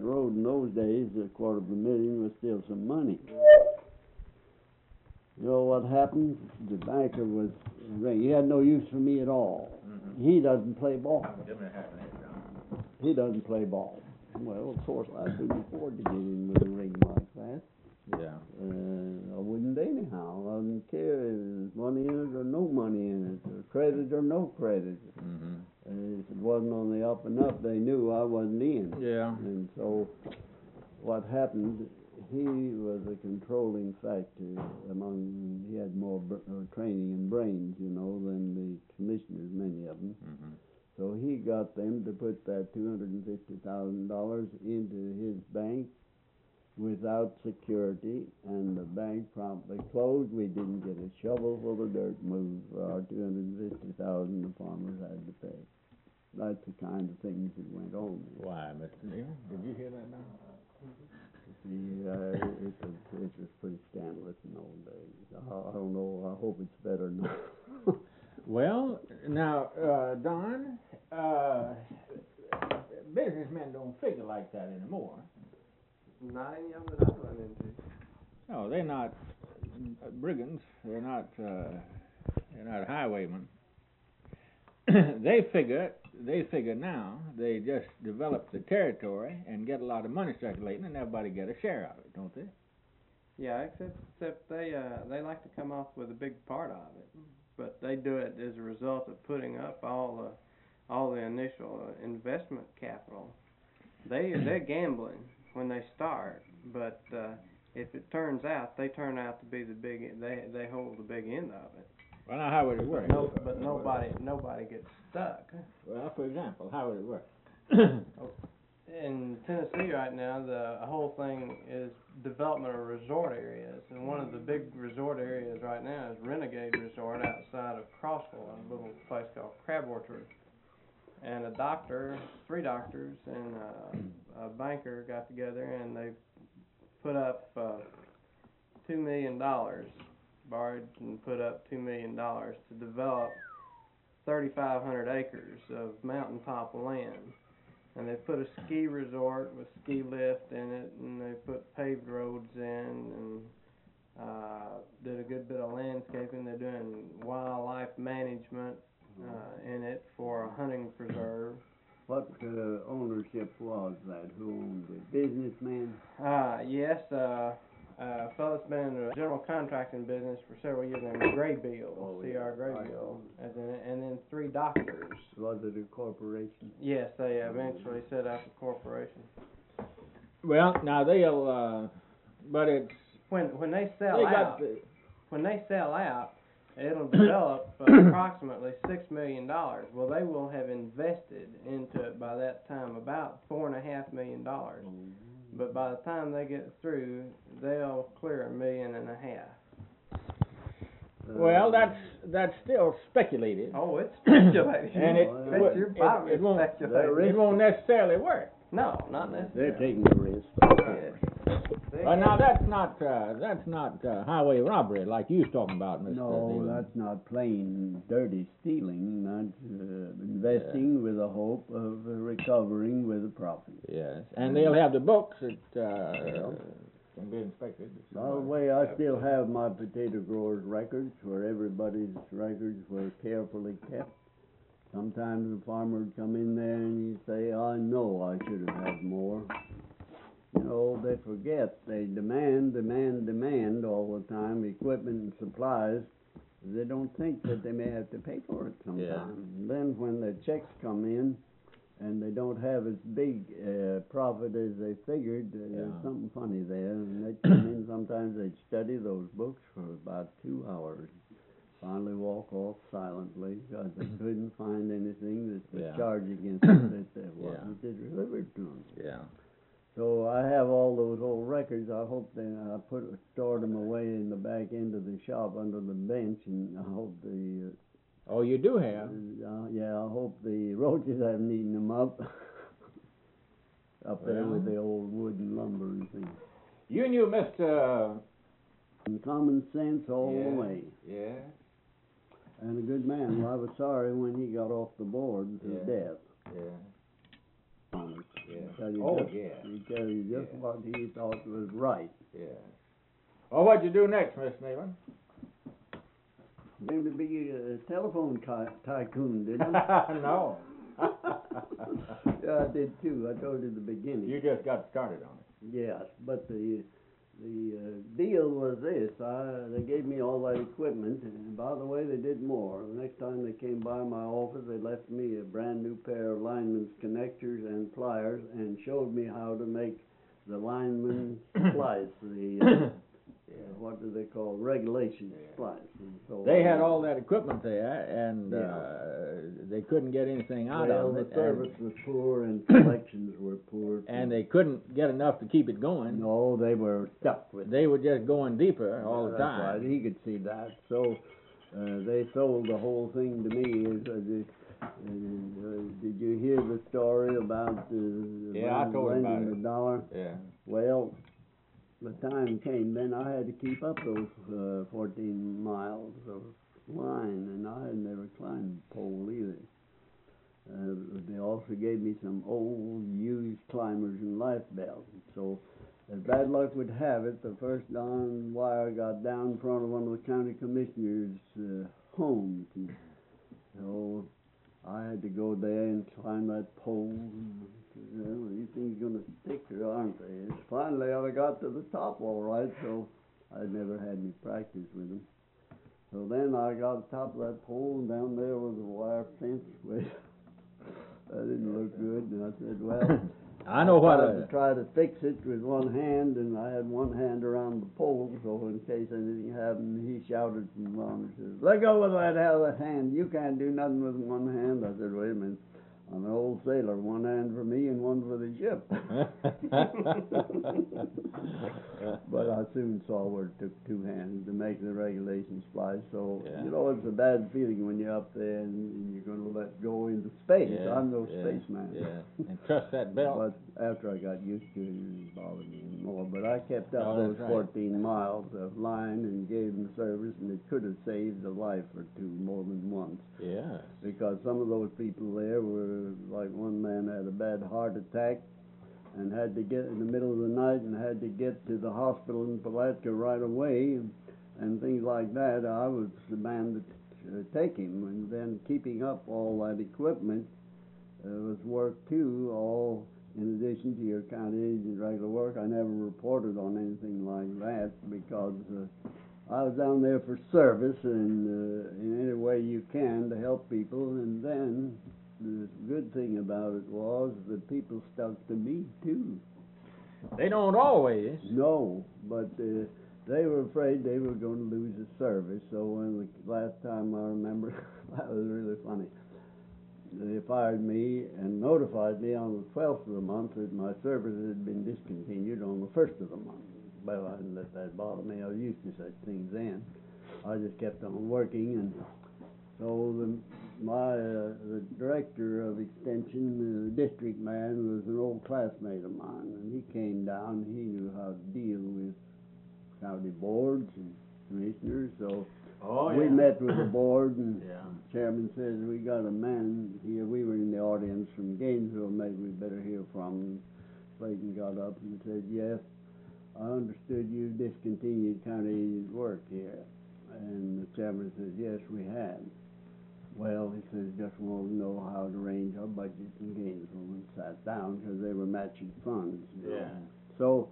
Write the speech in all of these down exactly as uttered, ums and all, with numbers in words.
that road in those days, a quarter of a million was still some money. You know what happened? The banker was, he had no use for me at all. Mm-hmm. He doesn't play ball. He doesn't play ball. Well, of course, I couldn't afford to get in with a ring like that. Yeah. Uh, I wouldn't anyhow. I didn't care if there was money in it or no money in it, or credit or no credit. Mm-hmm. Uh, if it wasn't on the up and up, they knew I wasn't in. Yeah. And so what happened, he was a controlling factor among, he had more br- uh, training and brains, you know, than the commissioners, many of them. Mm-hmm. So he got them to put that two hundred fifty thousand dollars into his bank without security, and the bank promptly closed. We didn't get a shovel full of dirt moved for our two hundred fifty thousand dollars the farmers had to pay. That's the kind of things that went on. Why, Mister Neal? Did you hear that now? See, uh, it, was, it was pretty scandalous in those days. I, I don't know. I hope it's better now. Well, now, uh, Don, uh, businessmen don't figure like that anymore. Not any of them that I've run into. No, they're not brigands. They're not. Uh, they're not highwaymen. they figure. They figure now. They just develop the territory and get a lot of money circulating, and everybody get a share of it, don't they? Yeah, except except they uh, they like to come off with a big part of it, but they do it as a result of putting up all the all the initial uh, investment capital. They they're gambling when they start, but uh, if it turns out, they turn out to be the big. They they hold the big end of it. Well, now how would it work? But, no, but nobody nobody gets stuck. Well, for example, how would it work? In Tennessee right now, the whole thing is development of resort areas, and one of the big resort areas right now is Renegade Resort outside of Crossville, a little place called Crab Orchard. And a doctor, three doctors, and uh, a banker got together, and they put up uh, two million dollars, borrowed and put up two million dollars to develop thirty-five hundred acres of mountaintop land. And they put a ski resort with ski lift in it, and they put paved roads in, and uh, did a good bit of landscaping. They're doing wildlife management uh, in it for a hunting preserve. What uh, ownership was that? Who owned it? Businessman? Uh, yes, uh, uh, a fellow's been in the general contracting business for several years named Graybill, oh, C R yeah. Graybill, and then, and then three doctors. Was it a corporation? Yes, they eventually set up a corporation. Well, now they'll, uh, but it's... When when they sell they out, the, when they sell out, it'll develop uh, approximately six million dollars. Well, they will have invested into it by that time about four and a half million dollars. Mm-hmm. But by the time they get through, they'll clear a million and a half. Well, that's that's still speculative. Oh, it's speculative. And it, well, it, your it, bottom it, is won't, speculative. it won't necessarily work. No, not necessarily. They're taking the risk. Yeah. Well, now that's not uh, that's not uh, highway robbery like you was talking about, Mister No, Neal. that's not plain dirty stealing. That's uh, investing yeah. with a hope of uh, recovering with a profit. Yes, and they'll have the books that uh, yeah. can be inspected. By the way, I still have my potato growers' records, where everybody's records were carefully kept. Sometimes the farmer would come in there and he'd say, I know I should have had more. You know, they forget. They demand, demand, demand all the time, equipment and supplies. They don't think that they may have to pay for it sometime. Yeah. Then when the checks come in and they don't have as big uh, profit as they figured, uh, yeah. there's something funny there. And they'd come in, sometimes they'd study those books for about two hours. Finally walk off silently because they couldn't find anything that was yeah. charged against them that wasn't yeah. delivered to them. Yeah. So I have all those old records. I hope they I put stored them away in the back end of the shop under the bench, and I hope the. Uh, oh, you do have. Uh, yeah, I hope the roaches haven't eaten them up. up well. there with the old wood and lumber and things. You knew Mister And common sense all yeah. the way. Yeah. And a good man. Well, I was sorry when he got off the board to yeah. death. Yeah. Honest. Yeah. Tell you Oh, just, yeah. He tell you just Yeah. what he thought was right. Yeah. Well, what'd you do next, Miss Nealon? Going to be a telephone ty- tycoon, didn't I? No. Yeah, I did too. I told you at the beginning. You just got started on it. Yes, but the the uh, deal was this: I, they gave me all that equipment, and by the way, they did more. The next time they came by my office, they left me a brand new pair of lineman's connectors and pliers, and showed me how to make the lineman splice, the uh, uh, what do they call regulation Yeah. splice. And so They had all that equipment there, and Yeah. uh, they couldn't get anything out well, of the it. service and, was poor and collections were poor. too. and they couldn't get enough to keep it going. no, they were stuck with. They were just going deeper all Yeah, the that's time. right. He could see that. So uh, they sold the whole thing to me. As, as a, uh, uh, did you hear the story about uh, the Yeah, I man told him about lending it. the dollar? Yeah. Well, the time came then I had to keep up those uh, fourteen miles of line, and I had never climbed the pole either. Uh, they also gave me some old used climbers and life belts. So, as bad luck would have it, the first darn wire got down in front of one of the county commissioners' uh, homes. And so I had to go there and climb that pole. Well, these things gonna stick, or aren't they? And finally, I got to the top all right. So I'd never had any practice with them. So then I got to the top of that pole, and down there was a wire fence. Well, that didn't look good, and I said, well, I know what tried a, to try to fix it with one hand, and I had one hand around the pole, so in case anything happened, he shouted from on, he says, let go of that other hand, you can't do nothing with one hand. I said, wait a minute, I'm an old sailor, one hand for me and one for the ship. But I soon saw where it took two hands to make the regulation splice, so, Yeah. you know, it's a bad feeling when you're up there and, and you're gonna let go into space. Yeah, I'm no yeah, spaceman. Yeah. And trust that belt. But after I got used to it, it didn't bother me anymore. But I kept up Oh, those that's right. fourteen miles of line and gave them service, and it could have saved a life or two more than once. Yeah. Because some of those people there were, like one man had a bad heart attack and had to get in the middle of the night and had to get to the hospital in Palatka right away, and, and things like that. I was the man to uh, take him, and then keeping up all that equipment uh, was work too, all in addition to your county agent regular work. I never reported on anything like that because uh, I was down there for service and uh, in any way you can to help people. And then the good thing about it was that people stuck to me too. They don't always. No, but uh, they were afraid they were going to lose the service. So when the last time I remember, that was really funny. They fired me and notified me on the twelfth of the month that my service had been discontinued on the first of the month. Well, I didn't let that bother me. I was used to such things then. I just kept on working, and so the, my uh, the director of extension, the district man, was an old classmate of mine, and he came down. He knew how to deal with county boards and commissioners, so. Oh, We met with the board, and Yeah. the chairman says, we got a man here. We were in the audience from Gainesville. Maybe we better hear from him. Clayton got up and said, yes, I understood you discontinued county work here. And the chairman says, yes, we had. Well, he says, just want to know how to arrange our budget in Gainesville, and sat down because they were matching funds. you know. Yeah. So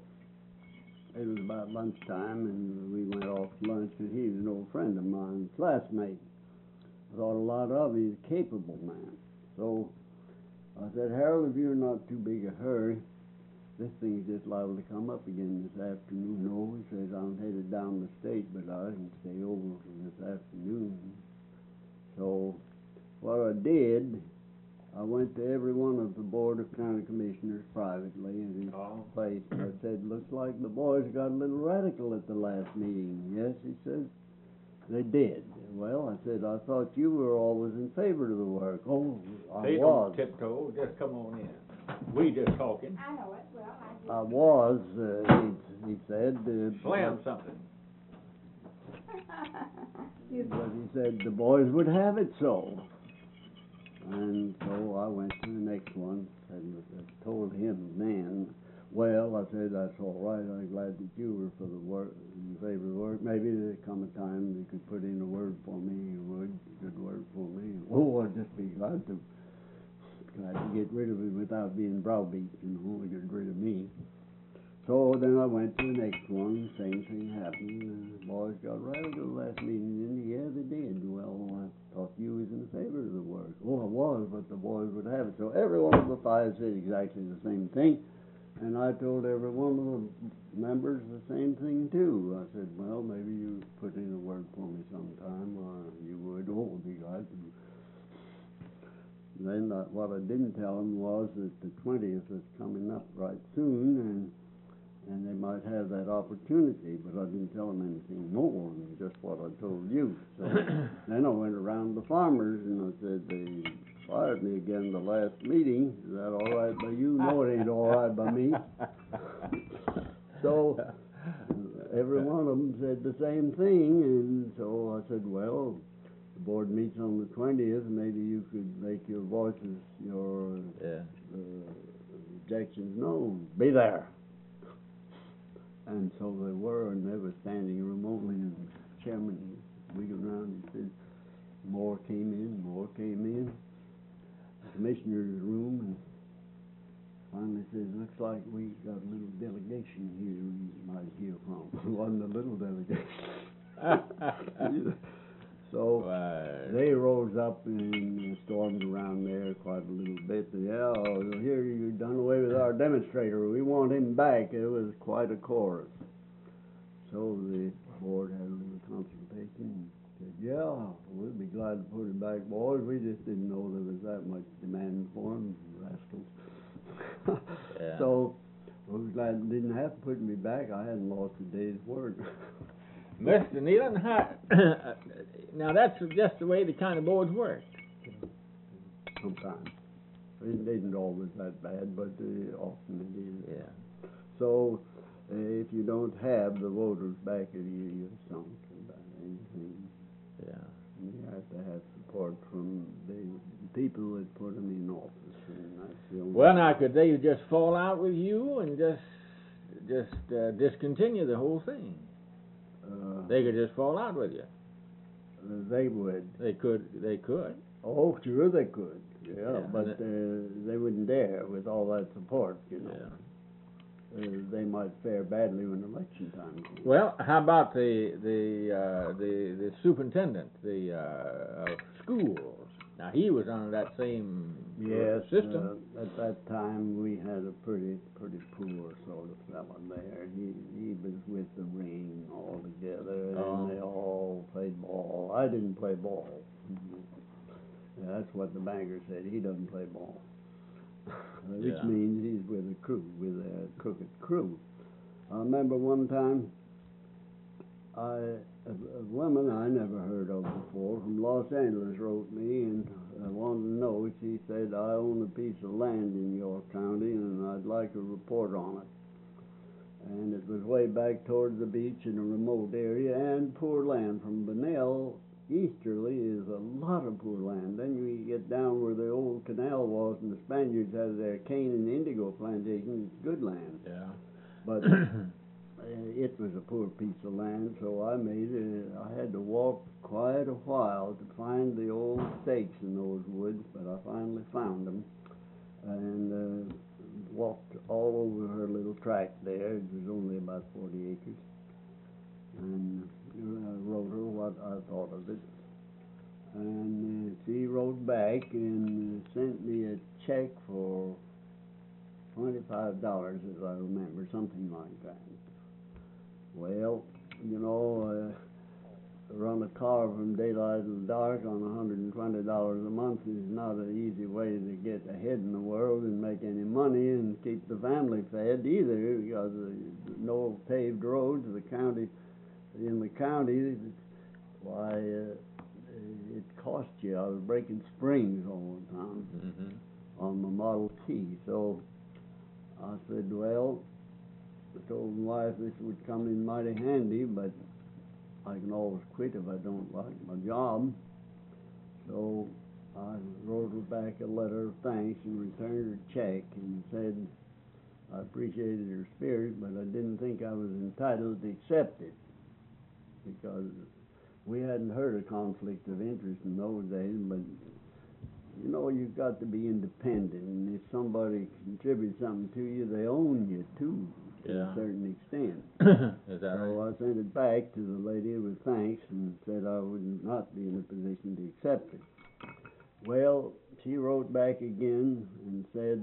it was about lunchtime, and we went off to lunch, and he was an old friend of mine, classmate. I thought a lot of him. He's a capable man. So I said, Harold, if you're not too big a hurry, this thing's just liable to come up again this afternoon. No, he says, I'm headed down the state, but I can stay over for this afternoon. So what I did, I went to every one of the Board of County Commissioners privately in his Oh. place. I said, looks like the boys got a little radical at the last meeting. Yes, he says, they did. Well, I said, I thought you were always in favor of the work. Oh, I They was. don't tiptoe. Just come on in. We just talking. I know it, well, I just. I was, uh, he, he said. Uh, Slam something. You- But he said the boys would have it so. And so I went to the next one and I told him then, well, I said, that's all right. I'm glad that you were for the work, in favor of the work. Maybe there come a time you could put in a word for me, you would, good word for me. Oh, I'd just be glad to, glad to get rid of it without being browbeat, you know, get rid of me. So then I went to the next one, same thing happened. The boys got right to the last meeting, and yeah, they did. Well, I thought you was in favor of the work. Oh, I was, but the boys would have it. So every one of the five said exactly the same thing. And I told every one of the members the same thing too. I said, well, maybe you put in a word for me sometime, or you would. Oh, would be glad to. Then uh, what I didn't tell them was that the twentieth is coming up right soon, and and they might have that opportunity, but I didn't tell them anything more than just what I told you. So then I went around the farmers, and I said, they fired me again the last meeting. Is that all right by you? No, it ain't all right by me. So every one of them said the same thing, and so I said, well, the board meets on the twentieth, maybe you could make your voices, your Yeah. uh, objections known. Be there. And so they were, and they were standing room only, and the chairman wiggled around and said, more came in, more came in. The commissioner's room, and finally says, looks like we got a little delegation here we might hear from. It wasn't a little delegation. So Why. they rose up and stormed around there quite a little bit. Yeah, oh, here you've done away with our demonstrator. We want him back. It was quite a chorus. So the board had a little consultation and said, yeah, we'll be glad to put him back, boys. We just didn't know there was that much demand for him, rascals. Yeah. So we was glad they didn't have to put me back. I hadn't lost a day's work. Mister Nealon, how, now that's just the way the county boards work. Sometimes. It isn't always that bad, but uh, often it is. Yeah. So, uh, if you don't have the voters back of you, you're sunk about anything. Yeah. You have to have support from the people that put them in office, and that's the only Well, now, could they just fall out with you and just just uh, discontinue the whole thing? Uh, They could just fall out with you. they would. They could. They could. Oh, sure they could. Yeah, Yeah, but uh, they wouldn't dare with all that support, you know. Yeah. Uh, they might fare badly when election time comes. Well, how about the the uh, the the superintendent, the uh, of schools? Now he was under that same Yes, system. uh, at that time we had a pretty pretty poor sort of fellow there. He he was with the ring altogether, Oh. and they all played ball. I didn't play ball. Yeah, that's what the banker said. He doesn't play ball, which Yeah. means he's with a crew, with a crooked crew. I remember one time, I a, a woman I never heard of before from Los Angeles wrote me and I wanted to know. She said, I own a piece of land in York County and I'd like a report on it. And it was way back towards the beach in a remote area, and poor land from Bunnell easterly is a lot of poor land. Then you get down where the old canal was and the Spaniards had their cane and indigo plantations. It's good land. Yeah. But uh, it was a poor piece of land, so I made it. I had to walk quite a while to find the old stakes in those woods, but I finally found them, and uh, walked all over her little tract there. It was only about forty acres, and I wrote her what I thought of it, and uh, she wrote back and uh, sent me a check for twenty-five dollars, as I remember, something like that. Well, you know, uh, run a car from daylight to dark on one hundred twenty dollars a month is not an easy way to get ahead in the world and make any money and keep the family fed either, because uh, no paved roads, the county, in the county, why, uh, it cost you. I was breaking springs all the time Mm-hmm. on my Model T, so I said, well, I told my wife this would come in mighty handy, but I can always quit if I don't like my job. So I wrote her back a letter of thanks and returned her check and said I appreciated her spirit, but I didn't think I was entitled to accept it because we hadn't heard of conflict of interest in those days, but you know, you've got to be independent, and if somebody contributes something to you, they own you too, to Yeah. a certain extent. Is that So right? I sent it back to the lady with thanks and said I would not be in a position to accept it. Well, she wrote back again and said,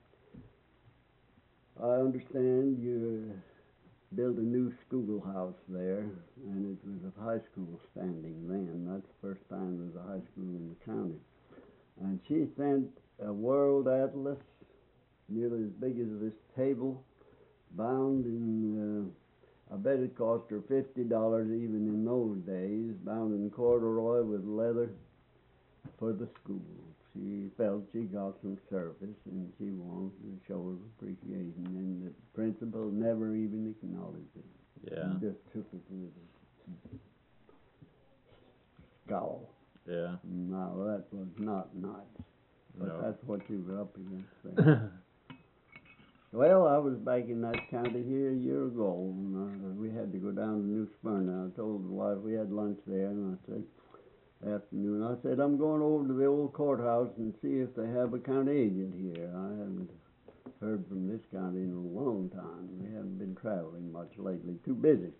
I understand you built a new schoolhouse there, and it was a high school standing then. That's the first time there was a high school in the county. And she sent a world atlas, nearly as big as this table, bound in, uh, I bet it cost her fifty dollars even in those days, bound in corduroy with leather for the school. She felt she got some service and she wanted to show her appreciation, and the principal never even acknowledged it. Yeah. He just took it with a scowl. Yeah. Now that was not nice, but No. that's what you were up against there. Well, I was back in that county here a year ago, and uh, we had to go down to New Smyrna. I told the wife we had lunch there, and I said, afternoon, I said, I'm going over to the old courthouse and see if they have a county agent here. I haven't heard from this county in a long time. We haven't been traveling much lately, too busy.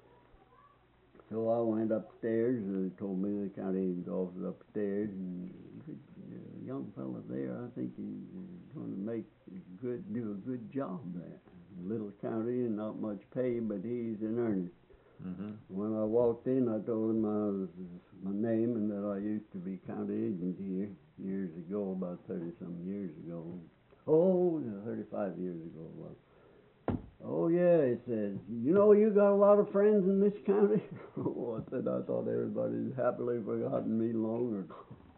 So I went upstairs, and they told me the county agent's office upstairs, and a young fella there, I think he's going to make a good, do a good job there. A little county and not much pay, but he's in earnest. Mm-hmm. When I walked in, I told him I was, my name and that I used to be county agent here years ago, about thirty-some years ago. Oh, thirty-five years ago it was. Oh, yeah, he says, you know you got a lot of friends in this county? Oh, I said, I thought everybody's happily forgotten me long ago.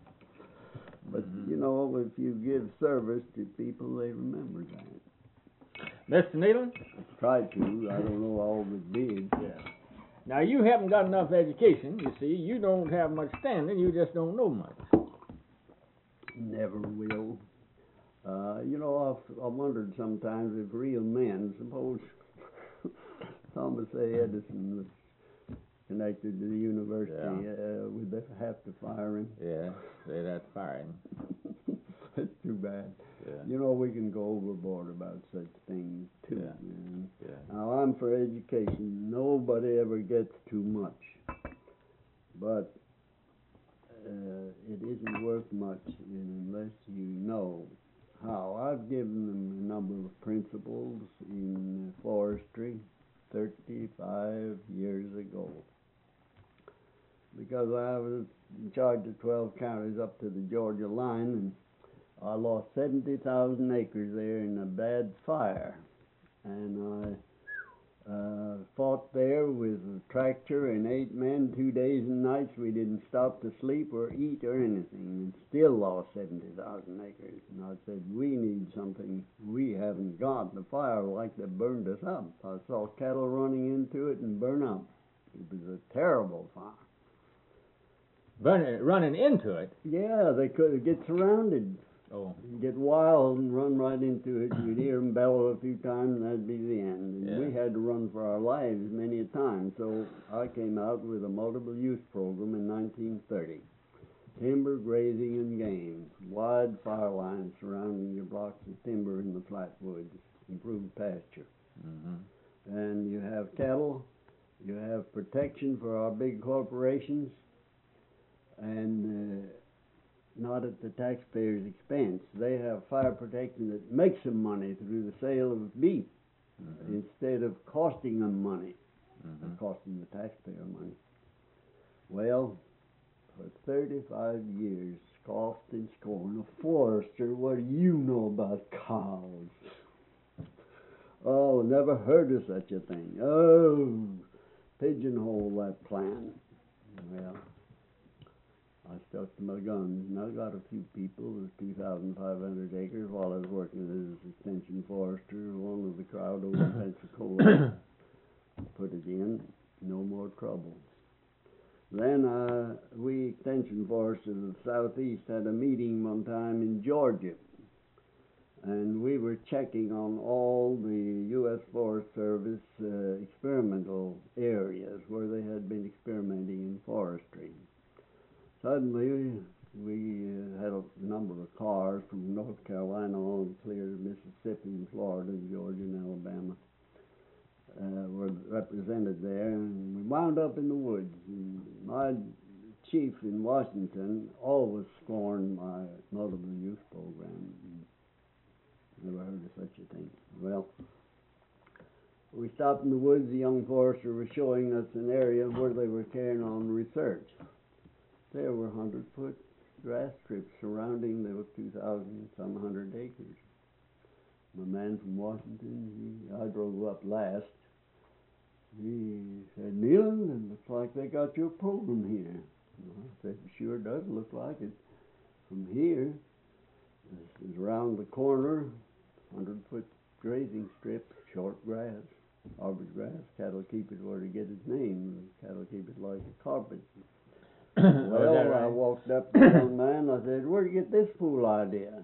But, Mm-hmm. you know, if you give service to people, they remember that. Mister Nealon? Try to. I don't know all the did. Yeah. Now, you haven't got enough education, you see. You don't have much standing. You just don't know much. Never will. Uh, you know, I've, I've wondered sometimes if real men, suppose Thomas A. Edison was connected to the university, Yeah. uh, would they have to fire him? Yeah, say that's firing. That's too bad. Yeah. You know, we can go overboard about such things, too. Yeah. Man. Yeah. Now, I'm for education. Nobody ever gets too much. But uh, it isn't worth much unless you know how. I've given them a number of principles in forestry thirty-five years ago, because I was in charge of twelve counties up to the Georgia line, and I lost seventy thousand acres there in a bad fire, and I uh, fought there with a tractor and eight men, two days and nights. We didn't stop to sleep or eat or anything, and still lost seventy thousand acres. And I said, we need something we haven't got. The fire like that burned us up. I saw cattle running into it and burn up. It was a terrible fire. Burning, running into it. Yeah, they could get surrounded. Oh. Get wild and run right into it. You'd hear them bellow a few times, and that'd be the end. And Yeah. we had to run for our lives many a time. So I came out with a multiple use program in nineteen thirty. Timber, grazing, and game. Wide fire lines surrounding your blocks of timber in the flatwoods. Improved pasture. Mm-hmm. And you have cattle. You have protection for our big corporations. And... Uh, not at the taxpayer's expense. They have fire protection that makes them money through the sale of beef, Mm-hmm. instead of costing them money, Mm-hmm. costing the taxpayer money. Well, for thirty-five years, scoffed and scorned. A forester, what do you know about cows? Oh, never heard of such a thing. Oh, pigeonhole that plan. Well, I stuck to my guns, and I got a few people with two thousand five hundred acres while I was working as extension forester. One of the crowd over in Pensacola put it in, no more trouble. Then uh, we extension force of the southeast had a meeting one time in Georgia, and we were checking on all the U S Forest Service uh, experimental areas where they had been experimenting in forestry. Suddenly, we uh, had a number of cars from North Carolina on clear to Mississippi and Florida and Georgia and Alabama uh, were represented there, and we wound up in the woods. And my chief in Washington always scorned my notable youth program. Never heard of such a thing. Well, we stopped in the woods. The young forester was showing us an area where they were carrying on research. There were hundred-foot grass strips surrounding. There were two thousand some hundred acres. My man from Washington, he, I drove up last. He said, "Nealon, it looks like they got your program here." And I said, "It sure does look like it. From here, this is around the corner, hundred-foot grazing strip, short grass, arbor grass. Cattle keep it where to get its name. Cattle keep it like a carpet." Well, that right? I walked up to the young man. I said, "Where'd you get this fool idea?"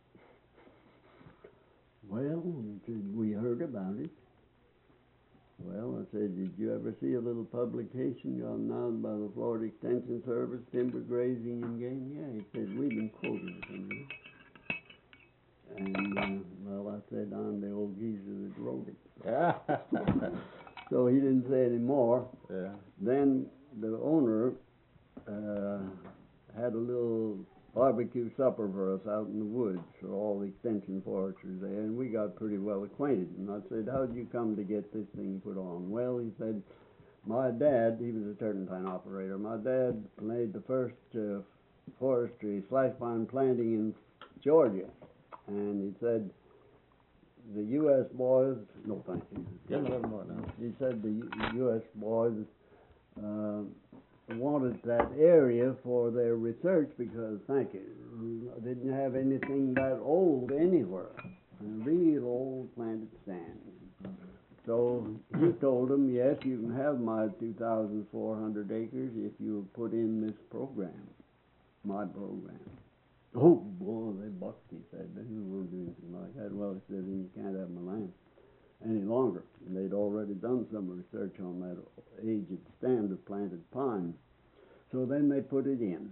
Well, he said, "We heard about it." Well, I said, "Did you ever see a little publication gotten out by the Florida Extension Service, Timber Grazing and Game?" "Yeah," he said, "we've been quoting from you." And, uh, well, I said, "I'm the old geezer that wrote it." Yeah. So he didn't say any more. Yeah. Then the owner uh, had a little barbecue supper for us out in the woods for all the extension foresters there, and we got pretty well acquainted. And I said, "How'd you come to get this thing put on?" Well, he said, "My dad, he was a turpentine operator, my dad made the first uh, forestry slash pine planting in Georgia." And he said, "The U S boys," no thank you. Give me a little more now. He said the U S boys uh, wanted that area for their research because, thank you, didn't have anything that old anywhere. A real old planted stand. So he told them, "Yes, you can have my two thousand four hundred acres if you put in this program, my program." "Oh, boy," they bucked, he said. "They won't do anything like that." Well, he said, "Then you can't have my land any longer." And they'd already done some research on that aged stand of planted pine. So then they put it in.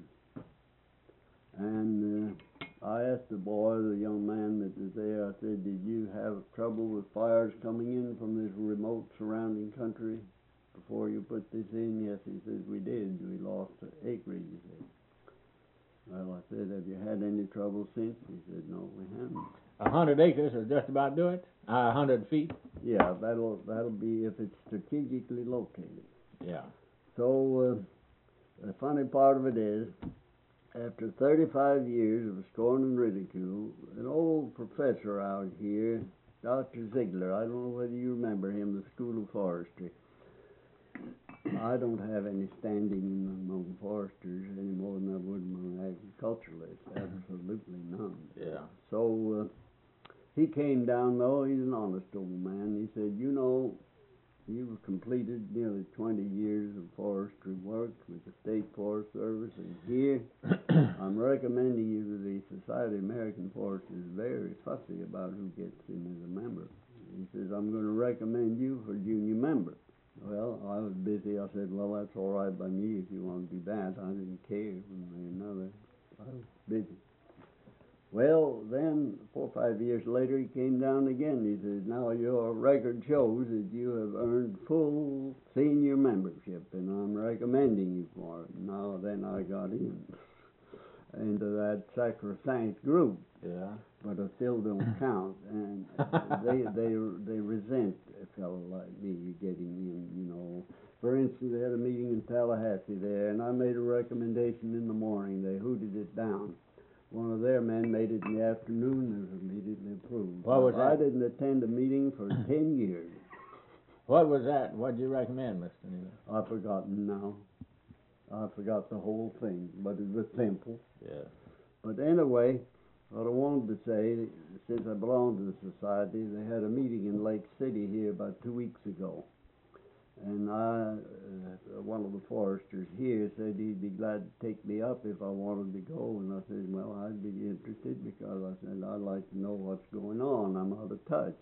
And uh, I asked the boy, the young man that was there, I said, "Did you have trouble with fires coming in from this remote surrounding country before you put this in?" "Yes," he says, "we did. We lost acreage." He said. Well, I said, "Have you had any trouble since?" He said, "No, we haven't." A hundred acres will just about do it? A hundred feet? Yeah, that'll that'll be if it's strategically located. Yeah. So uh, the funny part of it is, after thirty-five years of scorn and ridicule, an old professor out here, Doctor Ziegler, I don't know whether you remember him, the School of Forestry. I don't have any standing among foresters any more than I would among agriculturalists. Absolutely none. Yeah. So uh, he came down, though. He's an honest old man. He said, "You know, you've completed nearly twenty years of forestry work with the State Forest Service, and here I'm recommending you to the Society of American Foresters. Very fussy about who gets in as a member." He says, "I'm going to recommend you for junior member." Well, I was busy. I said, "Well, that's all right by me if you want to do that." I didn't care one way or another. I was busy. Well, then, four or five years later, he came down again. He said, "Now your record shows that you have earned full senior membership, and I'm recommending you for it." Now, then I got in into that sacrosanct group. Yeah. But I still don't count, and they they they resent a fellow like me getting in. You know, for instance, they had a meeting in Tallahassee there, and I made a recommendation in the morning. They hooted it down. One of their men made it in the afternoon. It was immediately approved. What was I that? didn't attend a meeting for ten years. What was that? What'd you recommend, Mister Nealon? I've forgotten now. I forgot the whole thing, but it was simple. Yeah. But anyway, what I wanted to say, since I belong to the society, they had a meeting in Lake City here about two weeks ago. And I, uh, one of the foresters here said he'd be glad to take me up if I wanted to go. And I said, well, I'd be interested because I said, I'd like to know what's going on. I'm out of touch.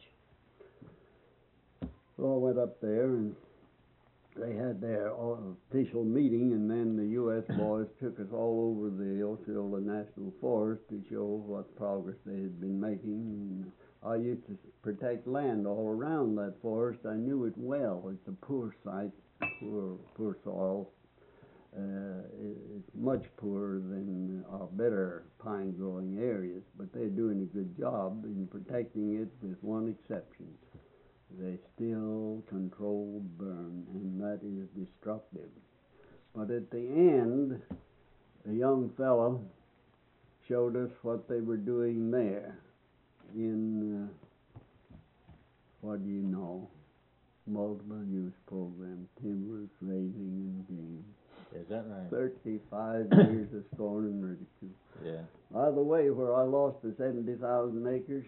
So I went up there and they had their official meeting, and then the U S boys took us all over the Osceola National Forest to show what progress they had been making. And I used to protect land all around that forest. I knew it well. It's a poor site, poor, poor soil. Uh, it, it's much poorer than our better pine-growing areas, but they're doing a good job in protecting it with one exception. They still control burn, and that is destructive. But at the end, a young fellow showed us what they were doing there in, uh, what do you know, multiple use program, timber, grazing, and game. Is that right? thirty-five years of scorn and ridicule. Yeah. By the way, where I lost the seventy thousand acres,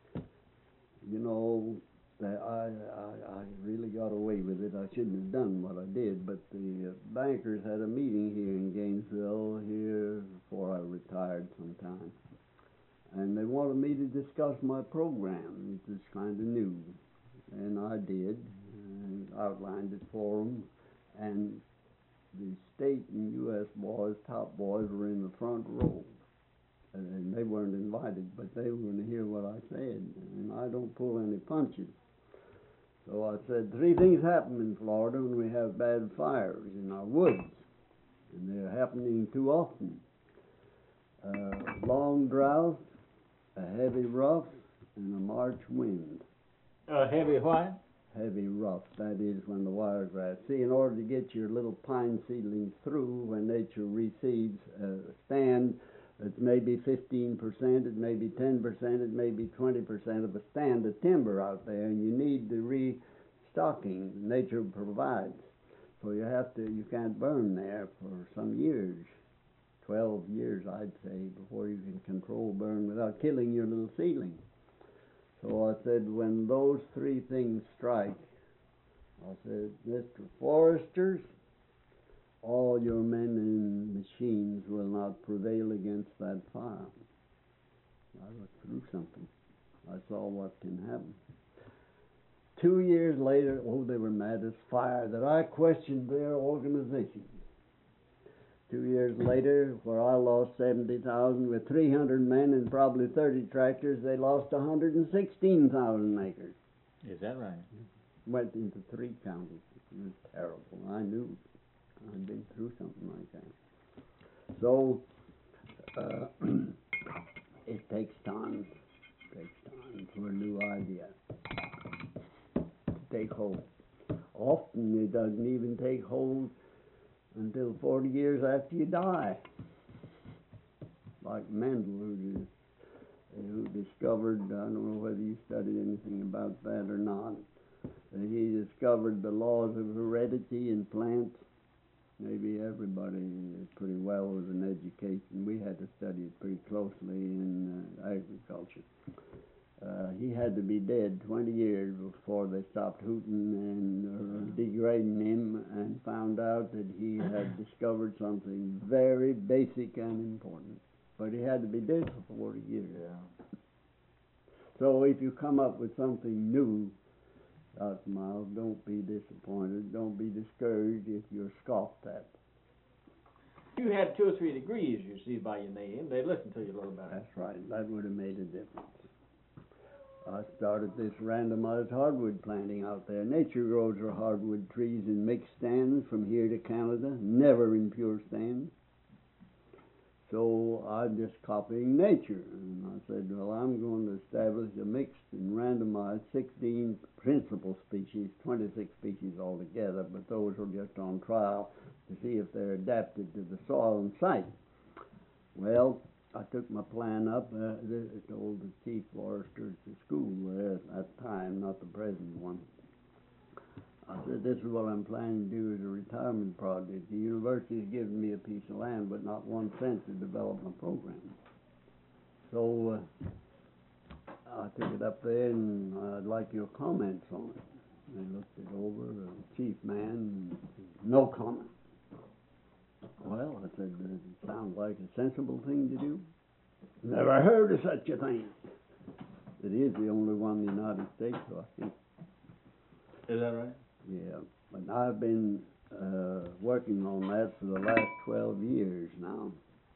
you know, that I, I I really got away with it. I shouldn't have done what I did, but the uh, bankers had a meeting here in Gainesville here before I retired sometime, and they wanted me to discuss my program. It was kind of new, and I did, and outlined it for them, and the state and U S boys, top boys, were in the front row. And they weren't invited, but they were going to hear what I said, and I don't pull any punches. So I said, three things happen in Florida when we have bad fires in our woods, and they're happening too often. Uh, long drought, a heavy rough, and a March wind. A heavy what? Heavy rough, that is when the wiregrass. See, in order to get your little pine seedlings through when nature reseeds a stand, it's maybe fifteen percent, it may be ten percent, it may be twenty percent of a stand of timber out there, and you need the restocking nature provides. So you have to, you can't burn there for some years, twelve years I'd say, before you can control burn without killing your little seedling. So I said, when those three things strike, I said, Mister Foresters, all your men and machines will not prevail against that fire. I was through something. I saw what can happen. Two years later, oh, they were mad as fire that I questioned their organization. Two years later, where I lost seventy thousand with three hundred men and probably thirty tractors, they lost one hundred sixteen thousand acres. Is that right? Went into three counties. It was terrible. I knew. I've been through something like that. So, uh, it takes time. It takes time for a new idea to take hold. Often it doesn't even take hold until forty years after you die. Like Mendel, who, who discovered, I don't know whether you studied anything about that or not, he discovered the laws of heredity in plants. Maybe everybody pretty well with an education. We had to study it pretty closely in uh, agriculture. Uh, he had to be dead twenty years before they stopped hooting and uh, degrading him and found out that he had discovered something very basic and important. But he had to be dead for forty years. Yeah. So if you come up with something new, Doctor Miles, don't be disappointed. Don't be discouraged if you're scoffed at. You had two or three degrees, you see, by your name. They listened to you a little better. That's right. That would have made a difference. I started this randomized hardwood planting out there. Nature grows her hardwood trees in mixed stands from here to Canada, never in pure stands. So I'm just copying nature. And I said, well, I'm going to establish a mixed and randomized sixteen principal species, twenty-six species altogether, but those are just on trial to see if they're adapted to the soil and site. Well, I took my plan up, uh, I told the chief forester at the school there at that time, not the present one. I said, this is what I'm planning to do as a retirement project. The university's given me a piece of land, but not one cent to develop my program. So uh, I took it up there, and I'd like your comments on it. They looked it over, the chief man, no comment. Well, I said, does it sound like a sensible thing to do? Never heard of such a thing. It is the only one in the United States, so I think. Is that right? Yeah, but I've been uh, working on that for the last twelve years now.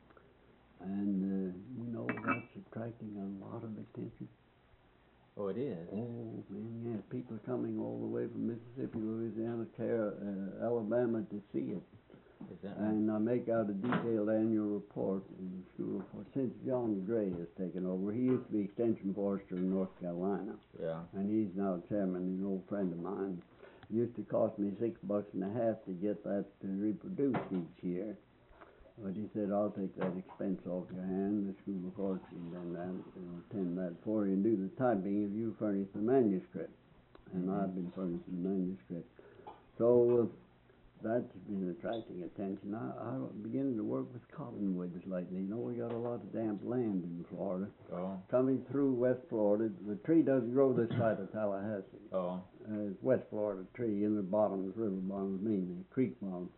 And, uh, you know, that's attracting a lot of attention. Oh, it is. Oh, man, yeah, people are coming all the way from Mississippi, Louisiana, Car- uh, Alabama to see it. Is that right? And I make out a detailed annual report in the school for, since John Gray has taken over. He used to be extension forester in North Carolina, Yeah. and he's now chairman, an old friend of mine. It used to cost me six bucks and a half to get that to reproduce each year. But he said, I'll take that expense off your hand, the school of forestry, and then that, and attend that for you and do the typing if you furnish the manuscript. And Mhm. I've been furnishing the manuscript. So, uh, that's been attracting attention. I, I'm beginning to work with cottonwoods lately. You know, we got a lot of damp land in Florida. Oh. Coming through West Florida, the tree doesn't grow this side of Tallahassee. Oh. Uh, it's West Florida tree in the bottoms, river bottoms, mainly, creek bottoms.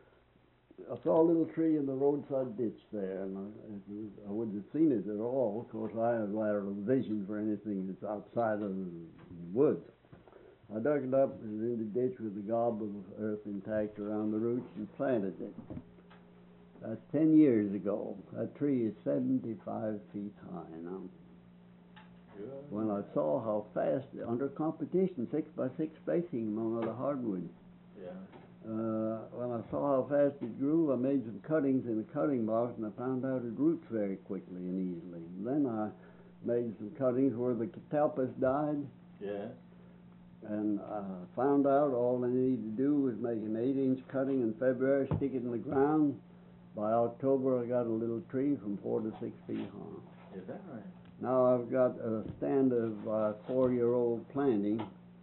I saw a little tree in the roadside ditch there, and I, I wouldn't have seen it at all. Of course, I have lateral vision for anything that's outside of the woods. I dug it up and in the ditch with a gob of earth intact around the roots and planted it. That's ten years ago. That tree is seventy-five feet high now. Good. When I saw how fast, under competition, six by six spacing among other hardwoods, Yeah. uh, when I saw how fast it grew, I made some cuttings in a cutting box, and I found out it roots very quickly and easily. And then I made some cuttings where the catalpas died, Yeah. and I found out all I needed to do was make an eight-inch cutting in February, stick it in the ground. By October, I got a little tree from four to six feet high. Is that right? Now I've got a stand of uh, four-year-old planting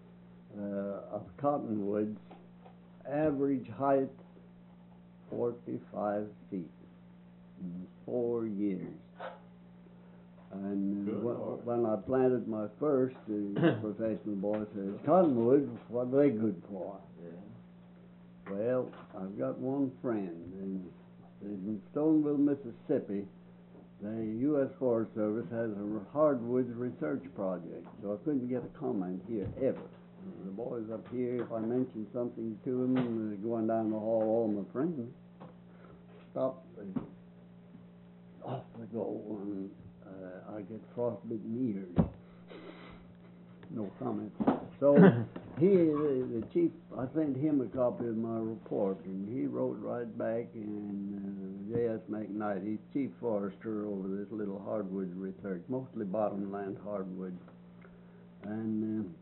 uh, of cottonwoods, average height forty-five feet in four years. And uh, Good wh- Lord. when I planted my first, the professional boy says, cottonwood, what are they good for? Yeah. Well, I've got one friend in, in Stoneville, Mississippi. The U S Forest Service has a hardwoods research project, so I couldn't get a comment here ever. The boys up here, if I mention something to them, they're going down the hall, all my friends stop, they off they go, and uh, I get frostbitten ears. No comment. So he, the, the chief, I sent him a copy of my report, and he wrote right back, and uh, J S McKnight, he's chief forester over this little hardwood research, mostly bottomland hardwood. And uh,